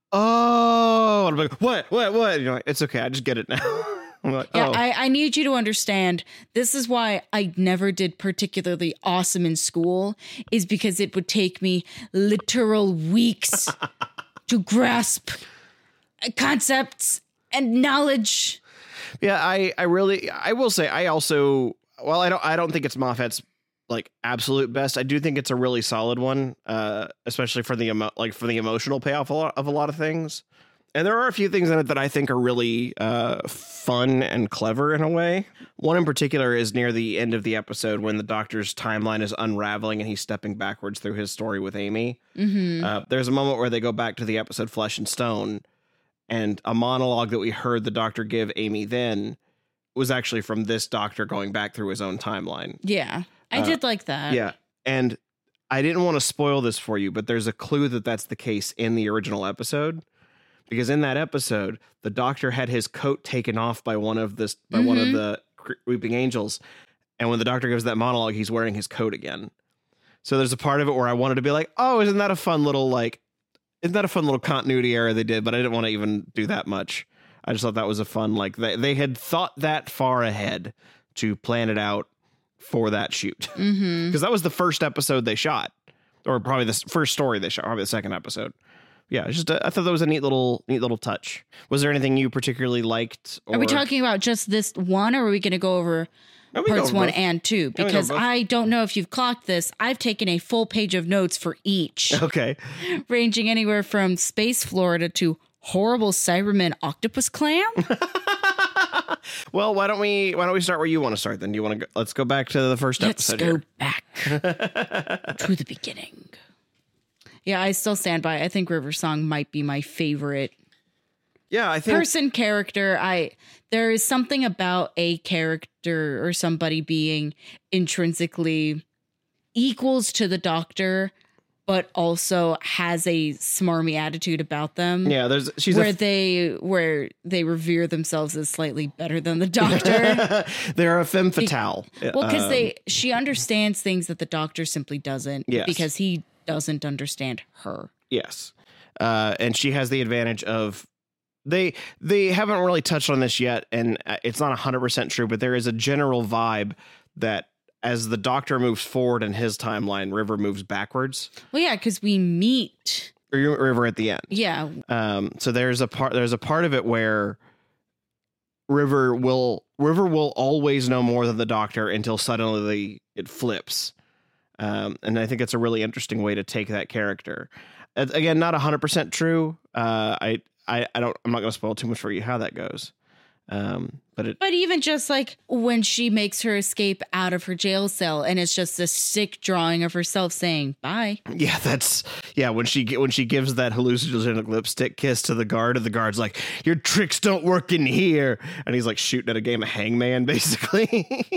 oh, and I'm like, what? And you're like, it's okay. I just get it now. I'm like, yeah, oh. I need you to understand. This is why I never did particularly awesome in school, is because it would take me literal weeks to grasp concepts and knowledge. Yeah, I will say I also, well, I don't think it's Moffat's like absolute best. I do think it's a really solid one, especially for the emotional payoff of a lot of things. And there are a few things in it that I think are really fun and clever in a way. One in particular is near the end of the episode when the Doctor's timeline is unraveling and he's stepping backwards through his story with Amy. Mm-hmm. There's a moment where they go back to the episode Flesh and Stone, and a monologue that we heard the Doctor give Amy then was actually from this Doctor going back through his own timeline. Yeah, I did like that. Yeah, and I didn't want to spoil this for you, but there's a clue that that's the case in the original episode. Because in that episode, the Doctor had his coat taken off by one of the Weeping Angels. And when the Doctor gives that monologue, he's wearing his coat again. So there's a part of it where I wanted to be like, oh, isn't that a fun little continuity error they did? But I didn't want to even do that much. I just thought that was a fun, like, they had thought that far ahead to plan it out for that shoot. Because that was the first episode they shot. Or probably the first story they shot, probably the second episode. Yeah, it's just I thought that was a neat little touch. Was there anything you particularly liked? Or... Are we talking about just this one, or are we going to go over parts 1 and 2? Because I don't know if you've clocked this. I've taken a full page of notes for each. Okay. Ranging anywhere from Space Florida to horrible Cybermen octopus clam. Well, why don't we start where you want to start then? Do you want to go? Let's go back to the first episode. Let's go back to the beginning. Yeah, I still stand by. I think River Song might be my favorite. Yeah, I think person character. There is something about a character or somebody being intrinsically equals to the Doctor, but also has a smarmy attitude about them. Yeah, where they revere themselves as slightly better than the Doctor. They're a femme fatale. Well, because she understands things that the Doctor simply doesn't. Yes. Because he doesn't understand her. Yes. And she has the advantage of they haven't really touched on this yet, and it's not 100% true, but there is a general vibe that as the Doctor moves forward in his timeline, River moves backwards. Well, yeah, because we meet River at the end. Yeah. So there's a part of it where River will always know more than the Doctor until suddenly it flips. And I think it's a really interesting way to take that character. Again, not 100% true. I'm not going to spoil too much for you how that goes. But even just like when she makes her escape out of her jail cell, and it's just a sick drawing of herself saying bye. Yeah, when she gives that hallucinogenic lipstick kiss to the guard, and the guard's like, "Your tricks don't work in here," and he's like shooting at a game of Hangman, basically.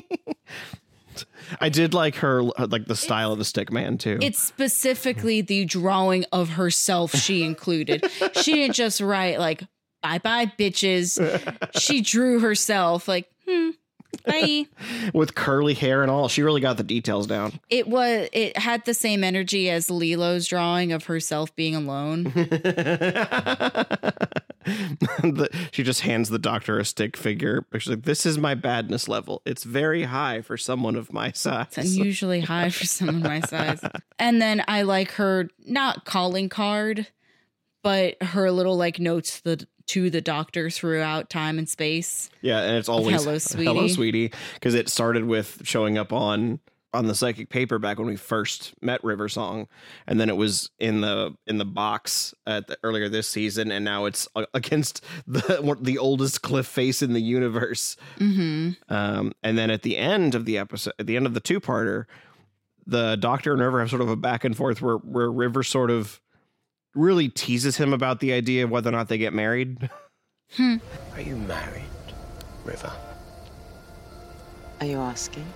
I did like her, like the style of the stick man too. It's specifically the drawing of herself she included. She didn't just write like, bye-bye, bitches. She drew herself like, bye. With curly hair and all. She really got the details down. It had the same energy as Lilo's drawing of herself being alone. She just hands the doctor a stick figure. She's like, this is my badness level. It's very high for someone of my size. It's unusually high for someone my size. And then I like her, not calling card, but her little like notes to the doctor throughout time and space. Yeah, and it's always hello, sweetie. Hello, sweetie. Because it started with showing up on the psychic paper back when we first met River Song, and then it was in the box earlier this season, and now it's against the oldest cliff face in the universe. And then at the end of the episode, at the end of the two-parter, the Doctor and River have sort of a back and forth where River sort of really teases him about the idea of whether or not they get married. Are you married, River? Are you asking?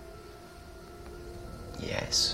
Yes.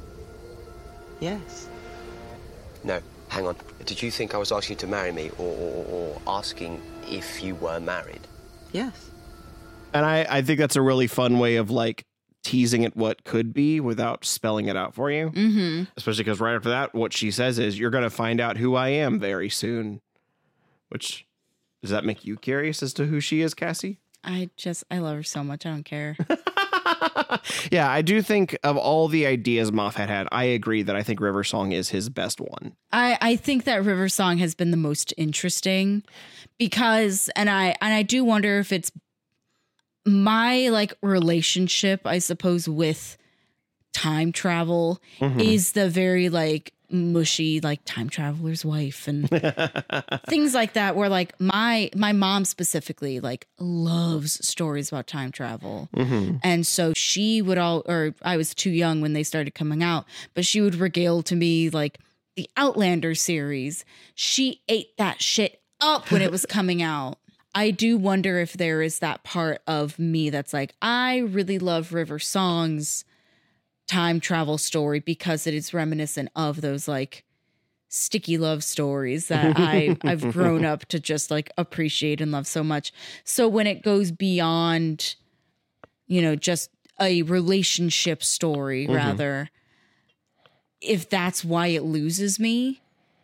Yes. No, hang on. Did you think I was asking you to marry me or asking if you were married? Yes. And I think that's a really fun way of like teasing at what could be without spelling it out for you. Especially because right after that, what she says is, you're going to find out who I am very soon. Which, does that make you curious as to who she is, Cassie? I love her so much. I don't care. Yeah, I do think of all the ideas Moffat had, I agree that I think River Song is his best one. I think that River Song has been the most interesting because, and I do wonder if it's my like relationship, I suppose, with time travel is the very like mushy, like time traveler's wife and things like that, where like my mom specifically like loves stories about time travel. And so she would I was too young when they started coming out, but she would regale to me like the Outlander series. She ate that shit up when it was coming out. I do wonder if there is that part of me that's like, I really love River Song's time travel story because it is reminiscent of those like sticky love stories that I've grown up to just like appreciate and love so much. So when it goes beyond, just a relationship story, rather, if that's why it loses me,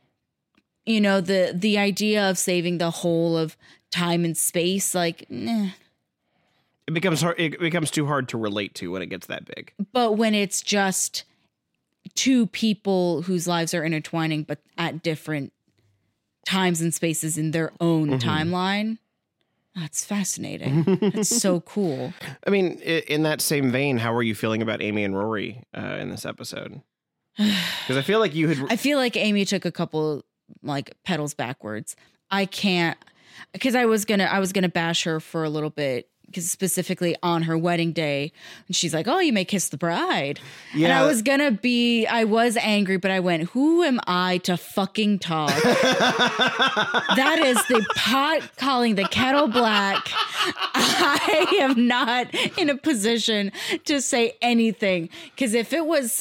the idea of saving the whole of time and space, like, It becomes hard. It becomes too hard to relate to when it gets that big. But when it's just two people whose lives are intertwining, but at different times and spaces in their own timeline, that's fascinating. It's so cool. I mean, in that same vein, how are you feeling about Amy and Rory in this episode? Because I feel like I feel like Amy took a couple like pedals backwards. I can't, because I was gonna bash her for a little bit. Because specifically on her wedding day, and she's like, "Oh, you may kiss the bride." Yeah. And I was angry, but I went, "Who am I to fucking talk?" That is the pot calling the kettle black. I am not in a position to say anything. Because if it was,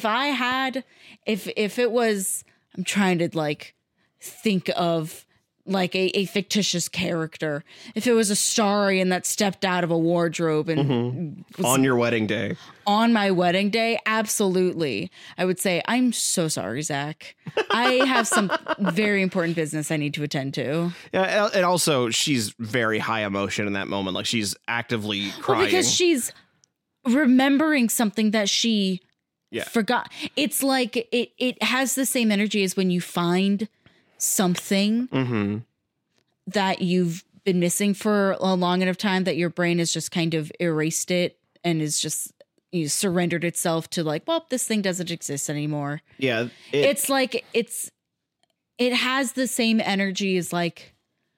I'm trying to like think of like a fictitious character. If it was a Starian that stepped out of a wardrobe and on your wedding day, on my wedding day, absolutely. I would say, I'm so sorry, Zach. I have some very important business I need to attend to. Yeah. And also she's very high emotion in that moment. Like she's actively crying. Well, because she's remembering something that she forgot. It's like, it has the same energy as when you find something that you've been missing for a long enough time that your brain has just kind of erased it and is just surrendered itself to like, well, this thing doesn't exist anymore. Yeah. It's like, it has the same energy as like,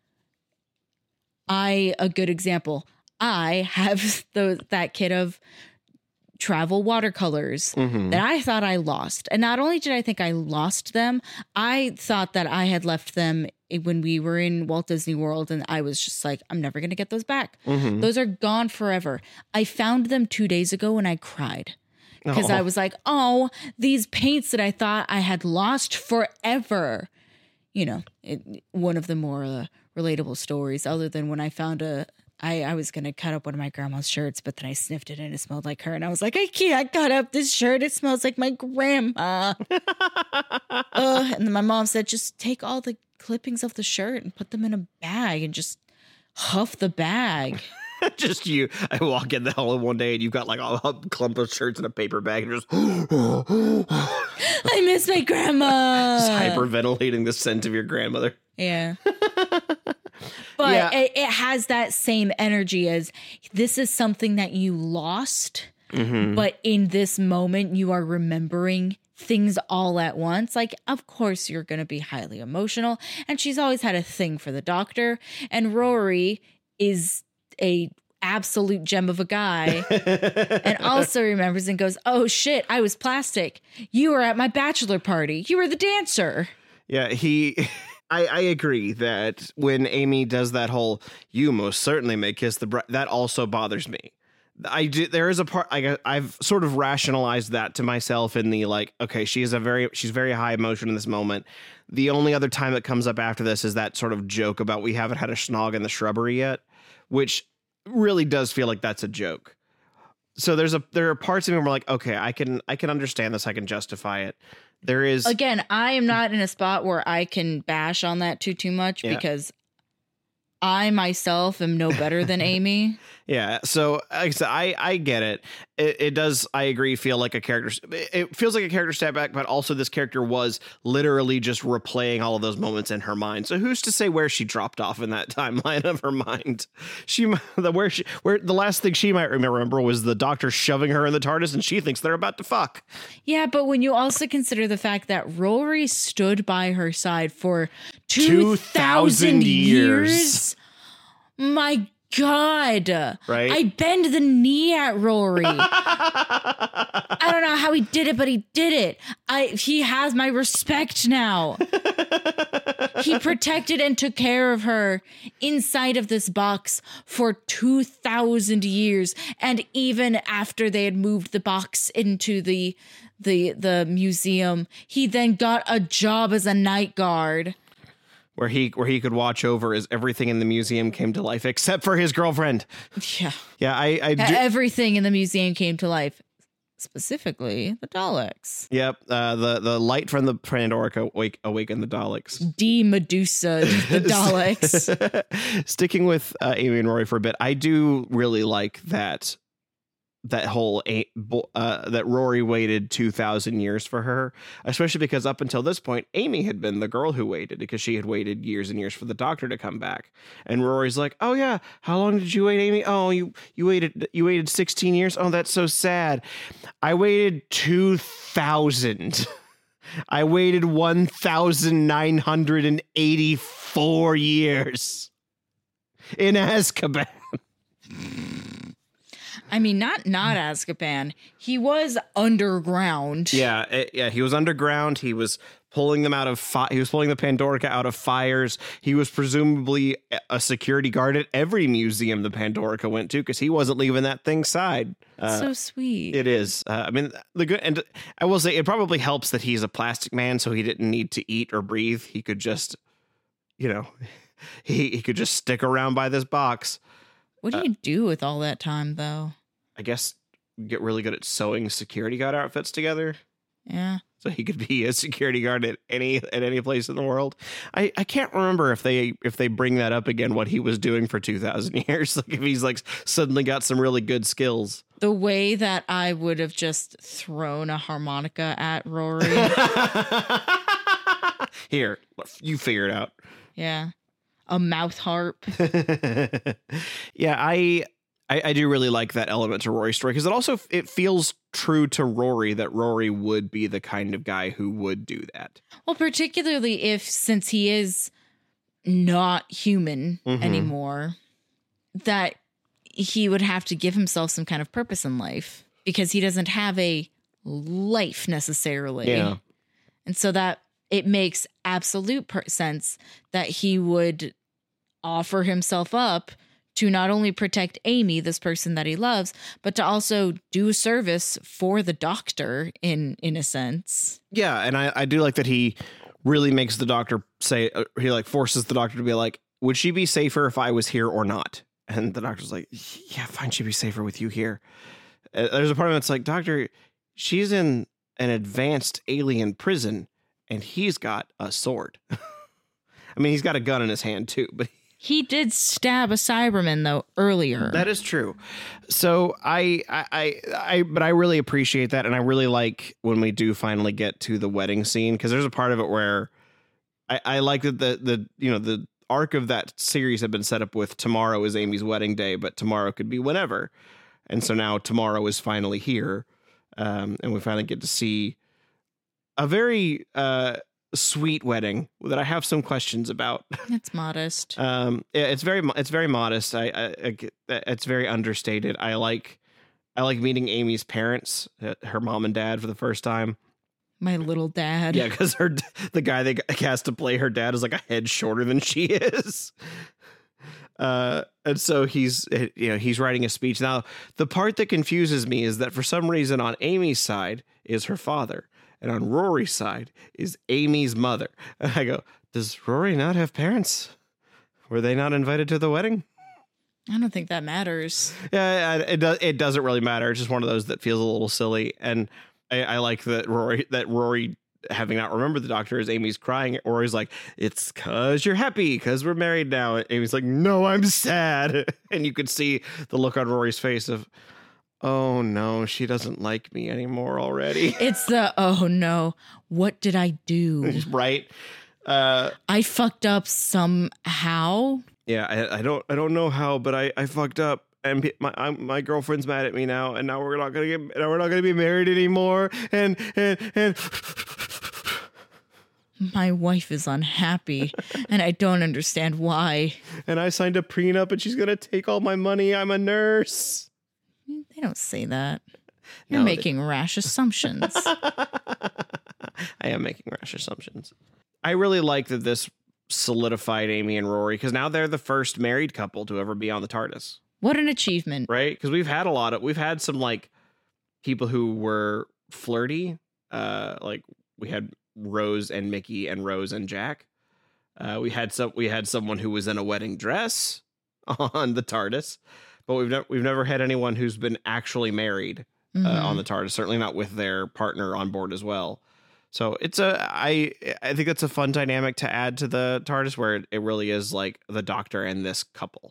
a good example. I have that kit of travel watercolors that I thought I lost. And not only did I think I lost them, I thought that I had left them when we were in Walt Disney World, and I was just like, I'm never going to get those back. Those are gone forever. I found them 2 days ago and I cried because I was like, oh, these paints that I thought I had lost forever. One of the more relatable stories, other than when I found I was going to cut up one of my grandma's shirts, but then I sniffed it and it smelled like her. And I was like, I can't cut up this shirt. It smells like my grandma. And then my mom said, just take all the clippings off the shirt and put them in a bag and just huff the bag. Just you. I walk in the hall one day and you've got like a clump of shirts in a paper bag and just I miss my grandma. just hyperventilating the scent of your grandmother. Yeah. But Yeah. it has that same energy as this is something that you lost, but in this moment you are remembering things all at once. Like, of course you're going to be highly emotional. And she's always had a thing for the doctor. And Rory is a absolute gem of a guy and also remembers and goes, oh shit, I was plastic. You were at my bachelor party. You were the dancer. Yeah, I agree that when Amy does that whole "you most certainly may kiss the bride," that also bothers me. There is a part I've sort of rationalized that to myself in the like, okay, she's very high emotion in this moment. The only other time that comes up after this is that sort of joke about we haven't had a schnog in the shrubbery yet, which really does feel like that's a joke. So there are parts of me where I'm like, okay, I can understand this, I can justify it. There is, again, I am not in a spot where I can bash on that too much because I myself am no better than Amy. Yeah. So like I said, I get it. It does. I agree. Feel like a character. It feels like a character step back, but also this character was literally just replaying all of those moments in her mind. So who's to say where she dropped off in that timeline of her mind? Where the last thing she might remember was the doctor shoving her in the TARDIS and she thinks they're about to fuck. Yeah. But when you also consider the fact that Rory stood by her side for 2,000 years, my God, right? I bend the knee at Rory. I don't know how he did it, but he did it. He has my respect now. He protected and took care of her inside of this box for 2,000 years. And even after they had moved the box into the museum, he then got a job as a night guard. Where he could watch over as everything in the museum came to life, except for his girlfriend. Yeah. Yeah, everything in the museum came to life. Specifically, the Daleks. Yep, the light from the Pandorica awakened the Daleks. De-Medusa the Daleks. Sticking with Amy and Rory for a bit, I do really like that whole that Rory waited 2,000 years for her, especially because up until this point, Amy had been the girl who waited because she had waited years and years for the doctor to come back. And Rory's like, "Oh yeah, how long did you wait, Amy? Oh, you waited 16 years. Oh, that's so sad. I waited 2,000. I waited 1,984 years in Azkaban." I mean, not Azkaban. He was underground. Yeah, he was underground. He was pulling them out of he was pulling the Pandorica out of fires. He was presumably a security guard at every museum the Pandorica went to because he wasn't leaving that thing's side. So sweet. It is. I mean, and I will say it probably helps that he's a plastic man, so he didn't need to eat or breathe. He could just, he could just stick around by this box. What do you do with all that time, though? I guess get really good at sewing security guard outfits together. Yeah. So he could be a security guard at any place in the world. I can't remember if they bring that up again, what he was doing for 2,000 years. Like if he's like suddenly got some really good skills. The way that I would have just thrown a harmonica at Rory. Here, you figure it out. Yeah. A mouth harp. Yeah, I do really like that element to Rory's story because it feels true to Rory that Rory would be the kind of guy who would do that. Well, particularly since he is not human anymore, that he would have to give himself some kind of purpose in life because he doesn't have a life necessarily. Yeah. And so that it makes absolute sense that he would offer himself up to not only protect Amy, this person that he loves, but to also do service for the doctor in a sense. Yeah, and I do like that he really makes the doctor say, he like forces the doctor to be like, would she be safer if I was here or not? And the doctor's like, yeah, fine, she'd be safer with you here. There's a part of it's like, doctor, she's in an advanced alien prison and he's got a sword. I mean, he's got a gun in his hand too, but He did stab a Cyberman though earlier. that is true. So but I really appreciate that, and I really like when we do finally get to the wedding scene, because there's a part of it where I like that the arc of that series had been set up with tomorrow is Amy's wedding day, but tomorrow could be whenever, and so now tomorrow is finally here, and we finally get to see a very sweet wedding that I have some questions about. It's modest. It's very modest. It's very understated. I like meeting Amy's parents, her mom and dad, for the first time. My little dad. Yeah, because the guy they cast to play her dad is like a head shorter than she is. And so he's writing a speech. Now, the part that confuses me is that for some reason on Amy's side is her father, and on Rory's side is Amy's mother. And I go, does Rory not have parents? Were they not invited to the wedding? I don't think that matters. Yeah, it doesn't really matter. It's just one of those that feels a little silly. And I like that Rory, having not remembered the doctor, as Amy's crying, Rory's like, it's because you're happy because we're married now. And Amy's like, no, I'm sad. And you could see the look on Rory's face of, oh no, she doesn't like me anymore already. It's the, oh no, what did I do? Right. I fucked up somehow. Yeah, I don't know how, but I fucked up, and my girlfriend's mad at me now, and now we're not gonna be married anymore, and my wife is unhappy, and I don't understand why. And I signed a prenup, and she's gonna take all my money. I'm a nurse. They don't say that. You're No, making rash assumptions. I am making rash assumptions. I really like that this solidified Amy and Rory, because now they're the first married couple to ever be on the TARDIS. What an achievement. Right? Because we've had some like people who were flirty. Like we had Rose and Mickey and Rose and Jack. We had someone who was in a wedding dress on the TARDIS, but we've never had anyone who's been actually married on the TARDIS. Certainly not with their partner on board as well. So I think that's a fun dynamic to add to the TARDIS, where it really is like the Doctor and this couple.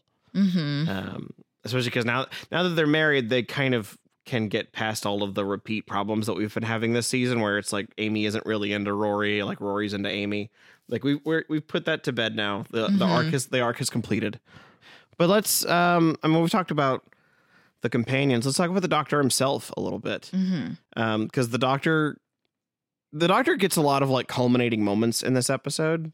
Especially because now that they're married, they kind of can get past all of the repeat problems that we've been having this season, where it's like Amy isn't really into Rory, like Rory's into Amy. Like we've put that to bed now. The arc is completed. But let's we've talked about the companions. Let's talk about the Doctor himself a little bit. Because the Doctor gets a lot of like culminating moments in this episode.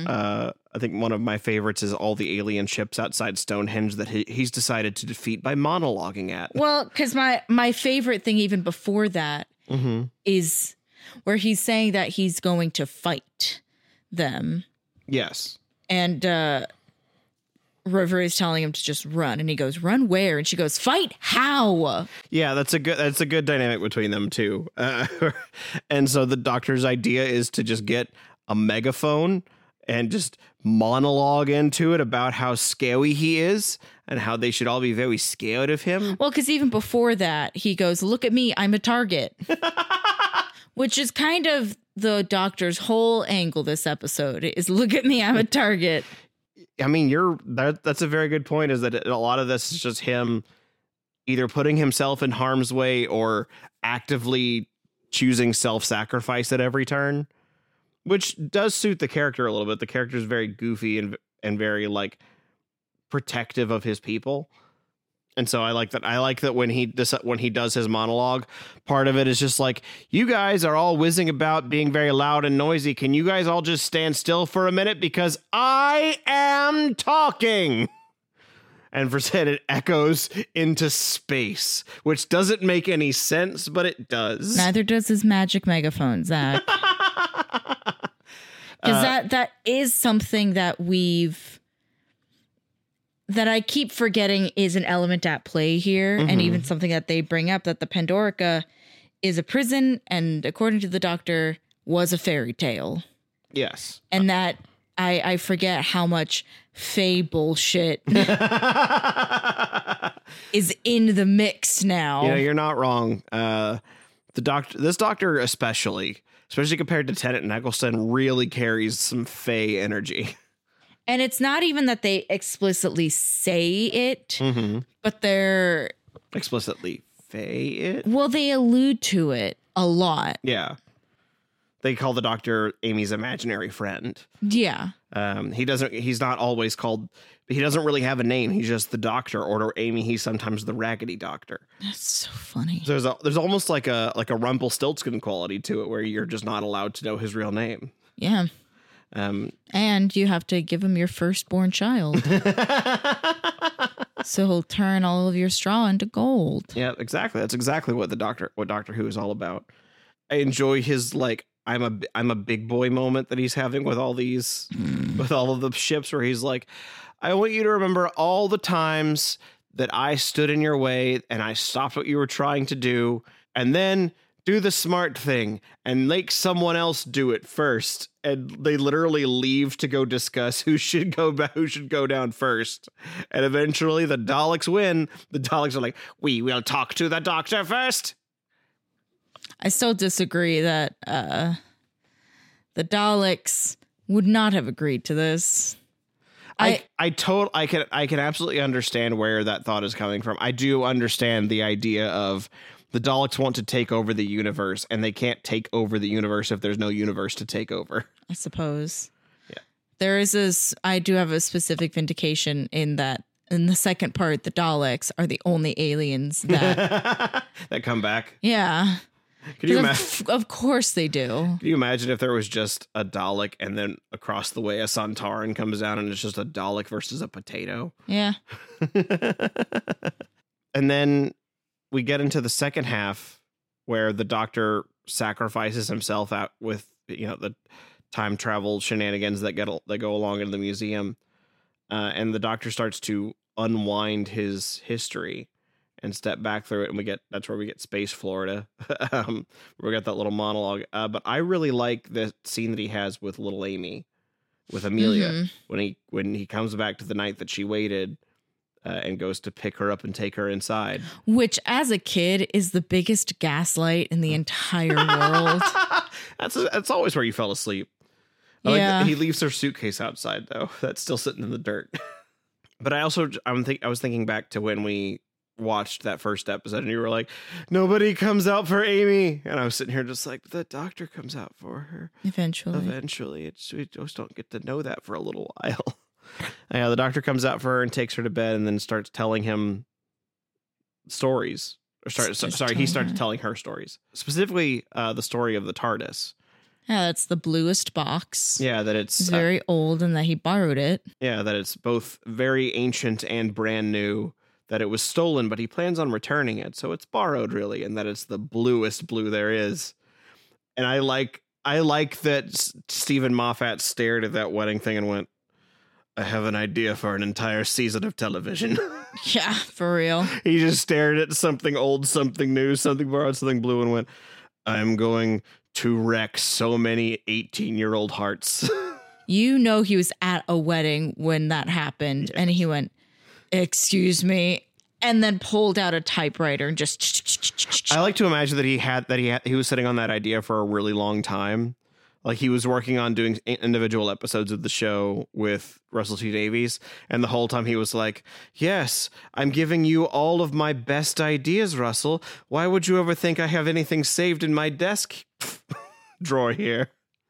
I think one of my favorites is all the alien ships outside Stonehenge that he's decided to defeat by monologuing at. Well, because my favorite thing even before that is where he's saying that he's going to fight them. Yes. And River is telling him to just run, and he goes, run where? And she goes, fight how? Yeah, that's a good dynamic between them too. And so the Doctor's idea is to just get a megaphone and just monologue into it about how scary he is and how they should all be very scared of him. Well, because even before that, he goes, look at me, I'm a target. Which is kind of the Doctor's whole angle this episode is, look at me, I'm a target. I mean, that's a very good point, is that a lot of this is just him either putting himself in harm's way or actively choosing self-sacrifice at every turn, which does suit the character a little bit. The character is very goofy and very like protective of his people. And so I like that when he does his monologue, part of it is just like, you guys are all whizzing about being very loud and noisy. Can you guys all just stand still for a minute? Because I am talking. And for said, it echoes into space, which doesn't make any sense, but it does. Neither does his magic megaphone, Zach. Because that is something that that I keep forgetting is an element at play here, and even something that they bring up, that the Pandorica is a prison and, according to the Doctor, was a fairy tale. Yes. And that I forget how much Fae bullshit is in the mix now. Yeah, you're not wrong. This Doctor especially compared to Tennant and Eccleston, really carries some Fae energy. And it's not even that they explicitly say it, but they're explicitly say it. Well, they allude to it a lot. Yeah. They call the doctor Amy's imaginary friend. Yeah. He's not always called, he doesn't really have a name. He's just the doctor, or Amy, he's sometimes the raggedy doctor. That's so funny. There's almost like a Rumpelstiltskin quality to it where you're just not allowed to know his real name. Yeah. And you have to give him your firstborn child. So he'll turn all of your straw into gold. Yeah, exactly. That's exactly what Doctor Who is all about. I enjoy his I'm a big boy moment that he's having with all these with all of the ships where he's like, I want you to remember all the times that I stood in your way and I stopped what you were trying to do, and then do the smart thing and make someone else do it first. And they literally leave to go discuss who should go down first. And eventually the Daleks win. The Daleks are like, we will talk to the doctor first. I still disagree that the Daleks would not have agreed to this. I can absolutely understand where that thought is coming from. I do understand the idea of the Daleks want to take over the universe, and they can't take over the universe if there's no universe to take over. I suppose. Yeah. There is I do have a specific vindication in that in the second part, the Daleks are the only aliens that that come back. Yeah. Can you imagine? Of course they do. Can you imagine if there was just a Dalek and then across the way a Sontaran comes down and it's just a Dalek versus a potato? Yeah. And then we get into the second half where the doctor sacrifices himself out with, the time travel shenanigans that go along in the museum. And the doctor starts to unwind his history and step back through it. And that's where we get Space Florida. We got that little monologue. But I really like the scene that he has with little Amy, with Amelia, when he comes back to the night that she waited. And goes to pick her up and take her inside. Which, as a kid, is the biggest gaslight in the entire world. That's always where you fell asleep. Yeah. He leaves her suitcase outside, though. That's still sitting in the dirt. But I was thinking back to when we watched that first episode, and you were like, nobody comes out for Amy. And I was sitting here just like, the doctor comes out for her. Eventually. We just don't get to know that for a little while. Yeah, the doctor comes out for her and takes her to bed and then starts telling him stories. He starts telling her stories. Specifically, the story of the TARDIS. Yeah, that's the bluest box. Yeah, that it's very old and that he borrowed it. Yeah, that it's both very ancient and brand new, that it was stolen, but he plans on returning it. So it's borrowed, really, and that it's the bluest blue there is. And I like that Stephen Moffat stared at that wedding thing and went, I have an idea for an entire season of television. Yeah, for real. He just stared at something old, something new, something borrowed, something blue, and went, I'm going to wreck so many 18-year-old hearts. He was at a wedding when that happened, and he went, excuse me, and then pulled out a typewriter and just... I like to imagine that he was sitting on that idea for a really long time. Like he was working on doing individual episodes of the show with Russell T Davies. And the whole time he was like, yes, I'm giving you all of my best ideas, Russell. Why would you ever think I have anything saved in my desk drawer here?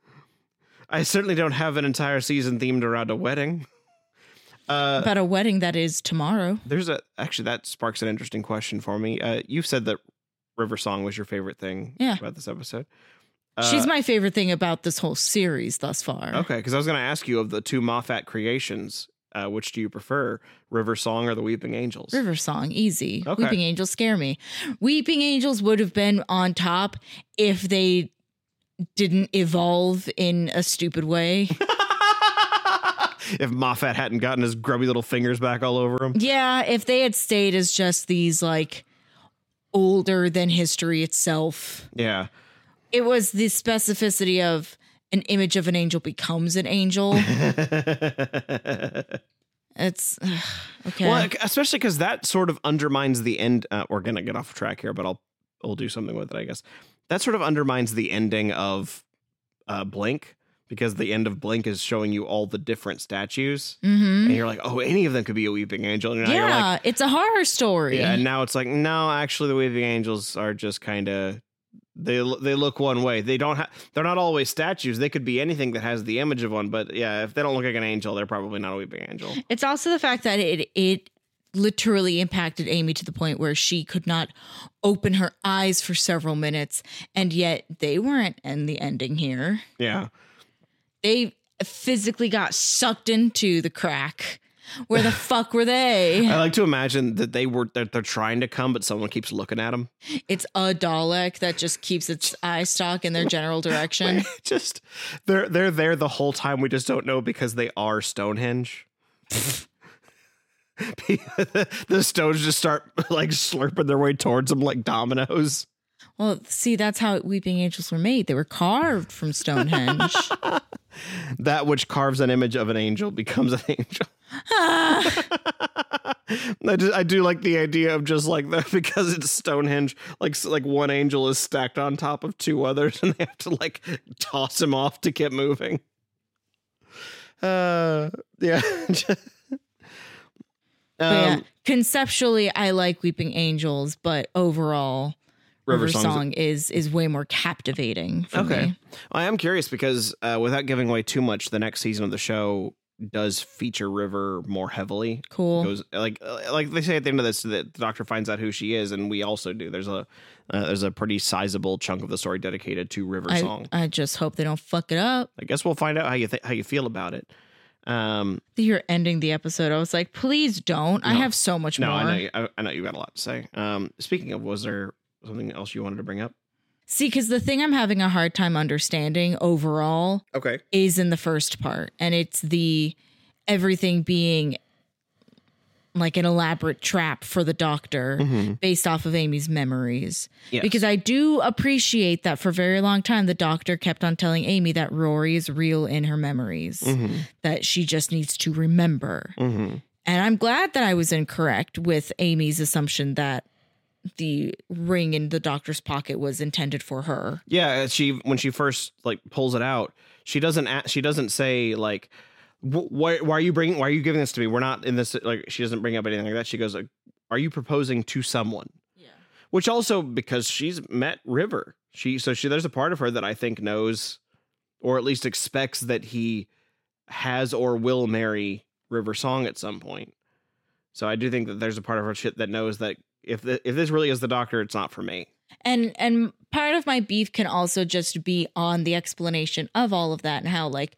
I certainly don't have an entire season themed around a wedding. About a wedding that is tomorrow. Actually, that sparks an interesting question for me. You've said that River Song was your favorite thing about this episode. She's my favorite thing about this whole series thus far. Okay, because I was going to ask you, of the two Moffat creations, which do you prefer, River Song or the Weeping Angels? River Song, easy. Okay. Weeping Angels scare me. Weeping Angels would have been on top if they didn't evolve in a stupid way. If Moffat hadn't gotten his grubby little fingers back all over him. Yeah, if they had stayed as just these, older than history itself. Yeah. It was the specificity of an image of an angel becomes an angel. It's okay. Well, especially because that sort of undermines the end. We're going to get off track here, but I'll do something with it, I guess. That sort of undermines the ending of Blink, because the end of Blink is showing you all the different statues, and you're like, oh, any of them could be a weeping angel. And now you're like, it's a horror story. yeah, and now it's like, no, actually, the weeping angels are just kind of they look one way. They're not always statues. They could be anything that has the image of one. But yeah, if they don't look like an angel, they're probably not a weeping angel. It's also the fact that it literally impacted Amy to the point where she could not open her eyes for several minutes, and yet they weren't in the ending here. Yeah. They physically got sucked into the crack. Where the fuck were they? I like to imagine that they're trying to come, but someone keeps looking at them. It's a Dalek that just keeps its eye stalk in their general direction. Just they're there the whole time. We just don't know because they are Stonehenge. The stones just start like slurping their way towards them like dominoes. Well, see, that's how weeping angels were made. They were carved from Stonehenge. That which carves an image of an angel becomes an angel. I do like the idea of just like that, because it's Stonehenge, like one angel is stacked on top of two others and they have to like toss him off to get moving. Yeah. Yeah, conceptually, I like Weeping Angels, but overall, River Song is way more captivating for me. I am curious because without giving away too much, the next season of the show does feature River more heavily. Cool. Goes, like they say at the end of this, that the Doctor finds out who she is, and we also do. There's a pretty sizable chunk of the story dedicated to River Song. I just hope they don't fuck it up. I guess we'll find out how you feel about it. You're ending the episode. I was like, please don't. No, I have so much more. I know you got a lot to say. Speaking of, was there something else you wanted to bring up? See, because the thing I'm having a hard time understanding overall is in the first part. And it's the everything being like an elaborate trap for the Doctor based off of Amy's memories. Yes. Because I do appreciate that for a very long time, the Doctor kept on telling Amy that Rory is real in her memories, that she just needs to remember. And I'm glad that I was incorrect with Amy's assumption that the ring in the Doctor's pocket was intended for her. Yeah, when she first like pulls it out, she doesn't say like, why are you giving this to me? We're not in this. Like, she doesn't bring up anything like that. She goes like, are you proposing to someone? Yeah. Which also, because she's met River, there's a part of her that I think knows, or at least expects, that he has or will marry River Song at some point. So I do think that there's a part of her shit that knows that if this really is the Doctor, it's not for me. And part of my beef can also just be on the explanation of all of that and how like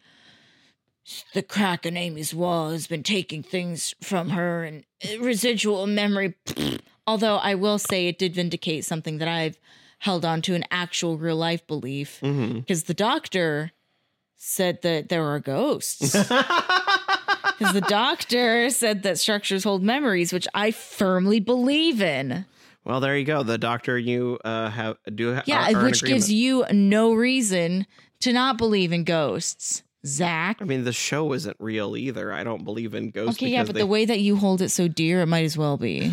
the crack in Amy's wall has been taking things from her and residual memory. Although I will say it did vindicate something that I've held on to, an actual real life belief, because the Doctor said that there are ghosts. Because the Doctor said that structures hold memories, which I firmly believe in. Well, there you go. The Doctor, you have which gives you no reason to not believe in ghosts, Zach. I mean, the show isn't real either. I don't believe in ghosts. Okay, yeah, but the way that you hold it so dear, it might as well be.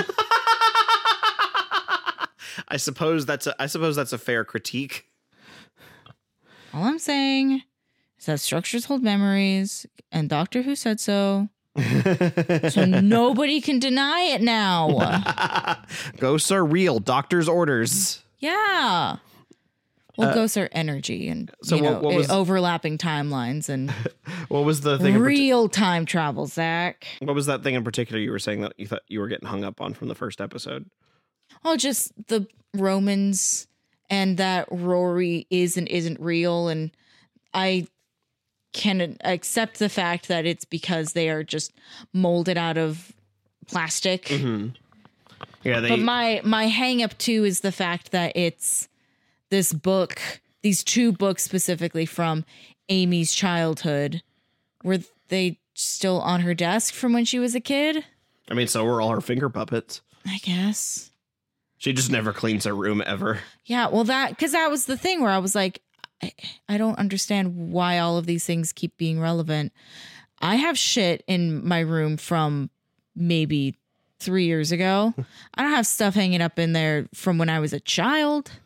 I suppose that's a fair critique. All I'm saying is that structures hold memories, and Doctor Who said so. So nobody can deny it now. Ghosts are real. Doctor's orders. Yeah. Well, ghosts are energy and overlapping timelines and what was the thing? Real time travel, Zach. What was that thing in particular you were saying that you thought you were getting hung up on from the first episode? Oh, just the Romans and that Rory is and isn't real, and I can accept the fact that it's because they are just molded out of plastic. Yeah, but my hang up too is the fact that it's this book, these two books specifically from Amy's childhood. Were they still on her desk from when she was a kid? I mean, so were all her finger puppets. I guess. She just never cleans her room ever. Yeah, well, because that was the thing where I was like, I don't understand why all of these things keep being relevant. I have shit in my room from maybe 3 years ago. I don't have stuff hanging up in there from when I was a child.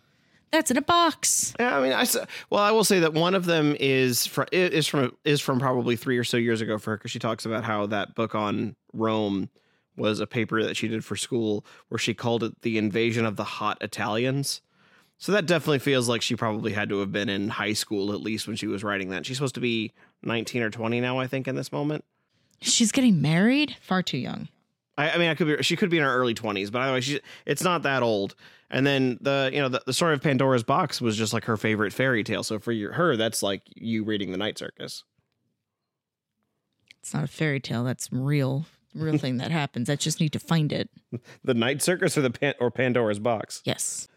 That's in a box. Yeah, I mean, I will say that one of them is from probably 3 or so years ago for her, because she talks about how that book on Rome was a paper that she did for school where she called it The Invasion of the Hot Italians. So that definitely feels like she probably had to have been in high school at least when she was writing that. She's supposed to be 19 or 20 now, I think, in this moment. She's getting married? Far too young. I mean, she could be in her early 20s, but anyway, it's not that old. And then the story of Pandora's Box was just like her favorite fairy tale. So for her, that's like you reading The Night Circus. It's not a fairy tale. That's real thing that happens. I just need to find it. The Night Circus or Pandora's Box? Yes.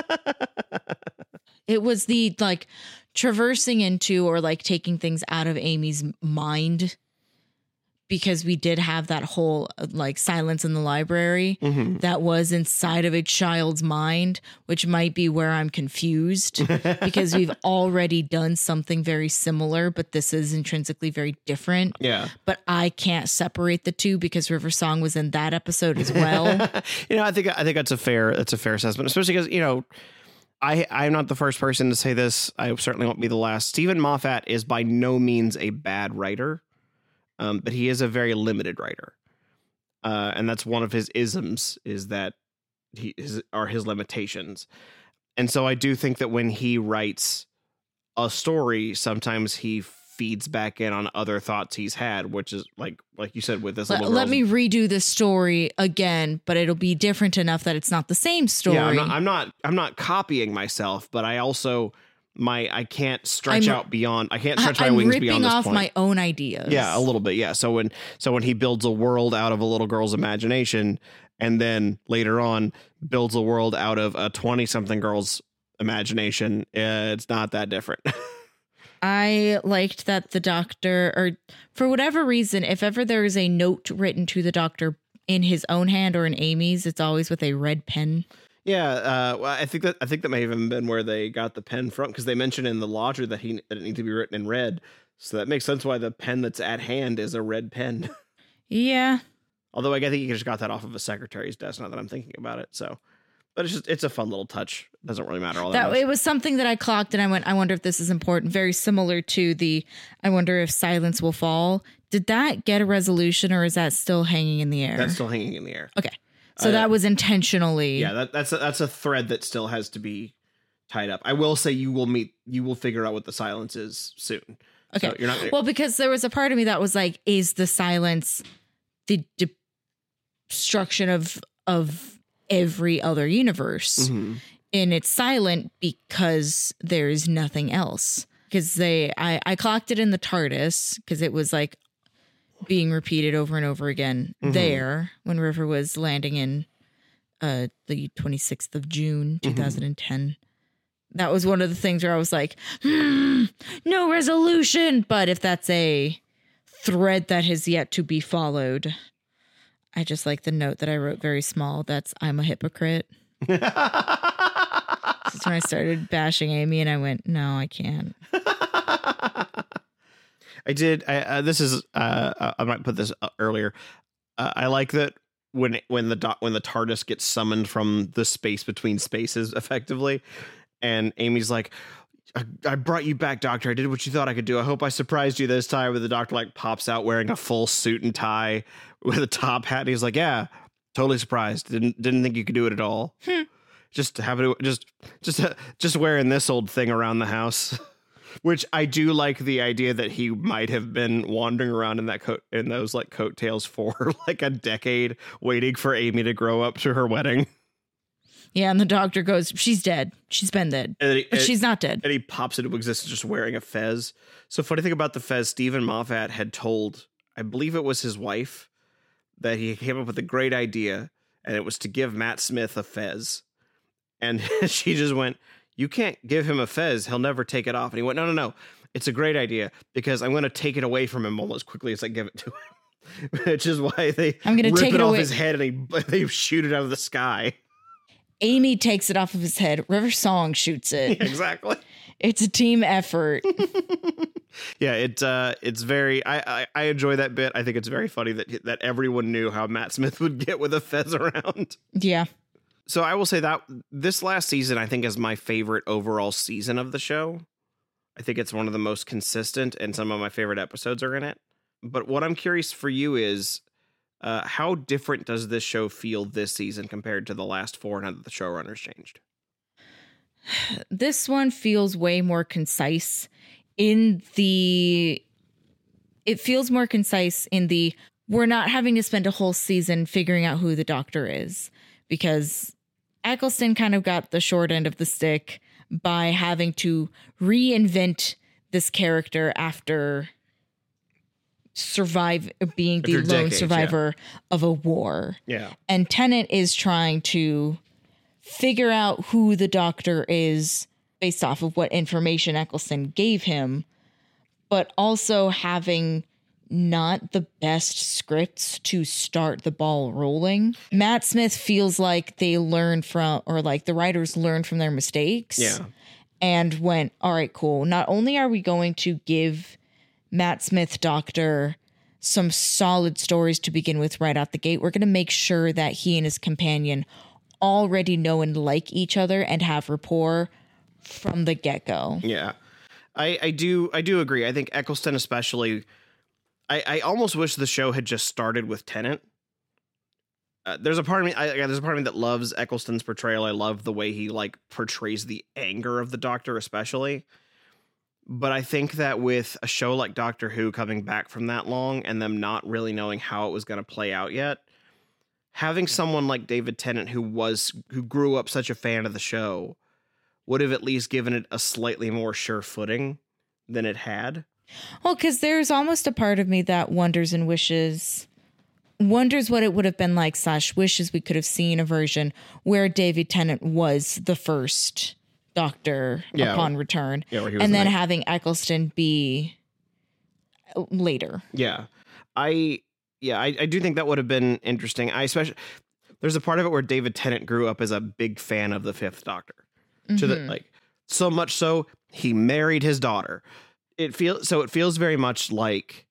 It was the like traversing into or like taking things out of Amy's mind, because we did have that whole like silence in the library that was inside of a child's mind, which might be where I'm confused because we've already done something very similar, but this is intrinsically very different. Yeah. But I can't separate the two because River Song was in that episode as well. I think that's a fair assessment, especially because, I'm not the first person to say this. I certainly won't be the last. Stephen Moffat is by no means a bad writer. But he is a very limited writer. And that's one of his isms, is that his limitations. And so I do think that when he writes a story, sometimes he feeds back in on other thoughts he's had, which is like you said with this. Let me redo the story again, but it'll be different enough that it's not the same story. Yeah, I'm not copying myself, but I also... I can't stretch out beyond. I can't stretch my wings beyond this point. I'm ripping off my own ideas. Yeah, a little bit. Yeah. So when he builds a world out of a little girl's imagination, and then later on builds a world out of a 20-something girl's imagination, it's not that different. I liked that the Doctor, or for whatever reason, if ever there is a note written to the Doctor in his own hand or in Amy's, it's always with a red pen. Yeah, well, I think that may have even been where they got the pen from, because they mentioned in the Lodger that it needs to be written in red. So that makes sense why the pen that's at hand is a red pen. Yeah. Although I think he just got that off of a secretary's desk, now that I'm thinking about it. So, but it's a fun little touch. It doesn't really matter all that much. It was something that I clocked and I went, I wonder if this is important. Very similar to I wonder if silence will fall. Did that get a resolution, or is that still hanging in the air? That's still hanging in the air. Okay. So that was intentionally. Yeah, that's a thread that still has to be tied up. I will say you will figure out what the silence is soon. Okay. So you're not. Well, because there was a part of me that was like, is the silence the destruction of every other universe? Mm-hmm. And it's silent because there is nothing else. Because I clocked it in the TARDIS because it was like being repeated over and over again there when River was landing in the 26th of June, 2010. That was one of the things where I was like, no resolution. But if that's a thread that has yet to be followed, I just like the note that I wrote very small. That's I'm a hypocrite. That's when I started bashing Amy and I went, no, I can't. I did. I might put this earlier. I like that when the TARDIS gets summoned from the space between spaces, effectively, and Amy's like, "I brought you back, Doctor. I did what you thought I could do. I hope I surprised you this time." Where the Doctor like pops out wearing a full suit and tie with a top hat. And he's like, "Yeah, totally surprised. Didn't think you could do it at all. Just wearing this old thing around the house." Which I do like the idea that he might have been wandering around in those like coattails for like a decade, waiting for Amy to grow up to her wedding. Yeah, and the Doctor goes, "She's dead. She's been dead, but she's not dead." And he pops into existence just wearing a fez. So funny thing about the fez, Stephen Moffat had told, I believe it was his wife, that he came up with a great idea, and it was to give Matt Smith a fez. And she just went, "You can't give him a fez. He'll never take it off." And he went, no. It's a great idea because I'm going to take it away from him almost quickly as I give it to him. Which is why I'm going to take it off his head and they shoot it out of the sky. Amy takes it off of his head. River Song shoots it. Yeah, exactly. It's a team effort. Yeah, it's very. I enjoy that bit. I think it's very funny that everyone knew how Matt Smith would get with a fez around. Yeah. So I will say that this last season, I think, is my favorite overall season of the show. I think it's one of the most consistent, and some of my favorite episodes are in it. But what I'm curious for you is, how different does this show feel this season compared to the last 4 now that the showrunners changed? This one feels way more concise it feels more concise in the, we're not having to spend a whole season figuring out who the Doctor is, because Eccleston kind of got the short end of the stick by having to reinvent this character after being the lone decades, survivor of a war. Yeah. And Tennant is trying to figure out who the Doctor is based off of what information Eccleston gave him, but also having not the best scripts to start the ball rolling. Matt Smith feels like they learned from, or like the writers learned from their mistakes. Yeah. And went, all right, cool. Not only are we going to give Matt Smith Doctor some solid stories to begin with right out the gate, we're going to make sure that he and his companion already know and like each other and have rapport from the get-go. Yeah. I do agree. I think Eccleston especially, I almost wish the show had just started with Tennant. There's a part of me that loves Eccleston's portrayal. I love the way he like portrays the anger of the Doctor especially. But I think that with a show like Doctor Who coming back from that long and them not really knowing how it was going to play out yet, having someone like David Tennant who grew up such a fan of the show would have at least given it a slightly more sure footing than it had. Well, because there's almost a part of me that wonders what it would have been like / wishes we could have seen a version where David Tennant was the first Doctor upon return. Yeah, where he was and then having Eccleston be later. Yeah. I do think that would have been interesting. There's a part of it where David Tennant grew up as a big fan of the 5th Doctor. To the like so much so he married his daughter. It feels very much like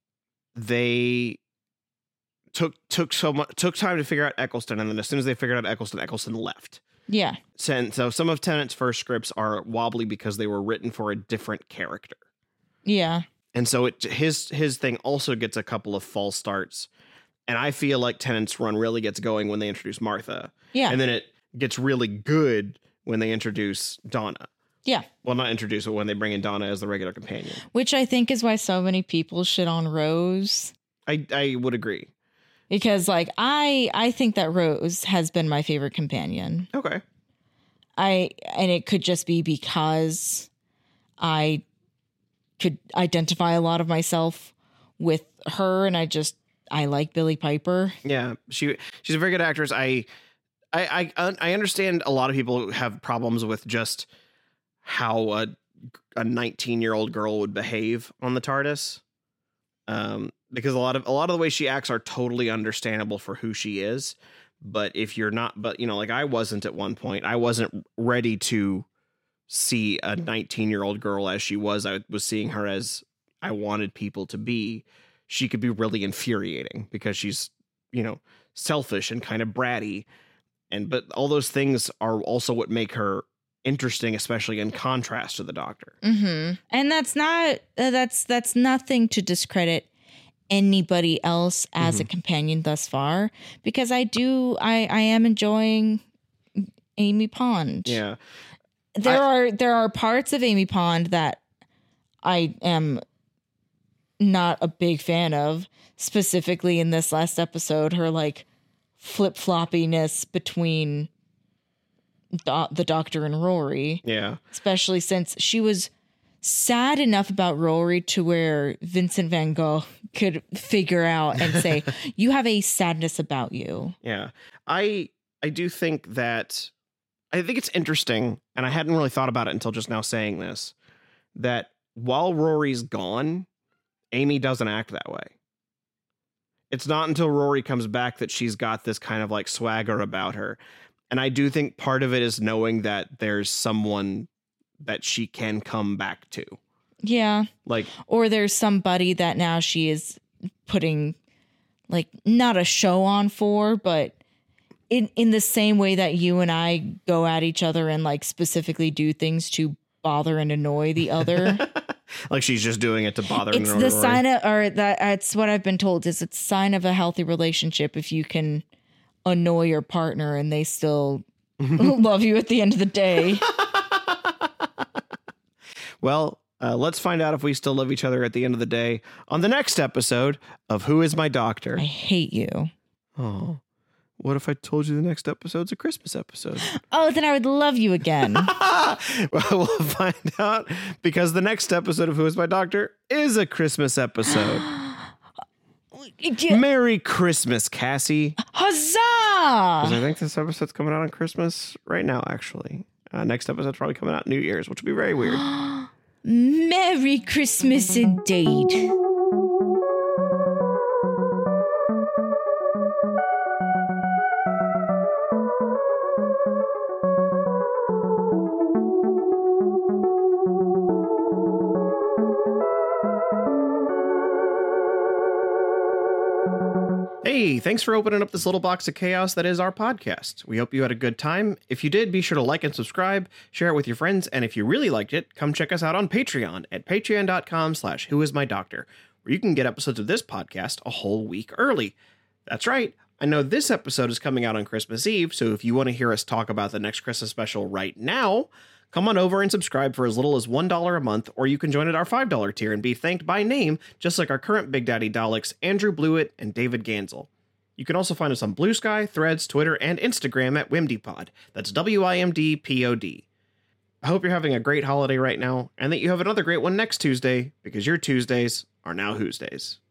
they took time to figure out Eccleston, and then as soon as they figured out Eccleston left. Yeah. So some of Tennant's first scripts are wobbly because they were written for a different character. Yeah. And so his thing also gets a couple of false starts. And I feel like Tennant's run really gets going when they introduce Martha. Yeah. And then it gets really good when they introduce Donna. Yeah. Well, not introduce, but when they bring in Donna as the regular companion. Which I think is why so many people shit on Rose. I would agree. Because like I think that Rose has been my favorite companion. Okay. And it could just be because I could identify a lot of myself with her, and I like Billie Piper. Yeah, she's a very good actress. I understand a lot of people who have problems with just how a 19-year-old girl would behave on the TARDIS. Because a lot of the way she acts are totally understandable for who she is. But if you're not, like I wasn't at one point, I wasn't ready to see a 19-year-old girl as she was. I was seeing her as I wanted people to be. She could be really infuriating because she's, selfish and kind of bratty. But all those things are also what make her interesting, especially in contrast to the Doctor. Mm-hmm. And that's nothing to discredit anybody else as a companion thus far, because I am enjoying Amy Pond. Yeah. There are parts of Amy Pond that I am not a big fan of, specifically in this last episode, her like flip-floppiness between the Doctor and Rory. Yeah. Especially since she was sad enough about Rory to where Vincent van Gogh could figure out and say, you have a sadness about you. Yeah. I do think that, I think it's interesting, and I hadn't really thought about it until just now saying this, that while Rory's gone, Amy doesn't act that way. It's not until Rory comes back that she's got this kind of like swagger about her. And I do think part of it is knowing that there's someone that she can come back to. Yeah. Like, or there's somebody that now she is putting like not a show on for, but in the same way that you and I go at each other and like specifically do things to bother and annoy the other. Like she's just doing it to bother. It's the sign of, or that's what I've been told, is it's a sign of a healthy relationship if you can annoy your partner and they still love you at the end of the day. Well, let's find out if we still love each other at the end of the day on the next episode of Who Is My Doctor? I hate you. Oh, what if I told you the next episode's a Christmas episode? Oh, then I would love you again. Well, we'll find out because the next episode of Who Is My Doctor is a Christmas episode. Merry Christmas, Cassie. Huzzah! 'Cause I think this episode's coming out on Christmas right now, actually. Next episode's probably coming out New Year's, which will be very weird. Merry Christmas indeed. Hey, thanks for opening up this little box of chaos that is our podcast. We hope you had a good time. If you did, be sure to like and subscribe, share it with your friends, and if you really liked it, come check us out on Patreon at patreon.com/whoismydoctor, where you can get episodes of this podcast a whole week early. That's right. I know this episode is coming out on Christmas Eve, so if you want to hear us talk about the next Christmas special right now, come on over and subscribe for as little as $1 a month, or you can join at our $5 tier and be thanked by name, just like our current Big Daddy Daleks, Andrew Blewett and David Gansel. You can also find us on Blue Sky, Threads, Twitter, and Instagram at WimDpod. That's WIMDPOD. I hope you're having a great holiday right now, and that you have another great one next Tuesday, because your Tuesdays are now Who's Days.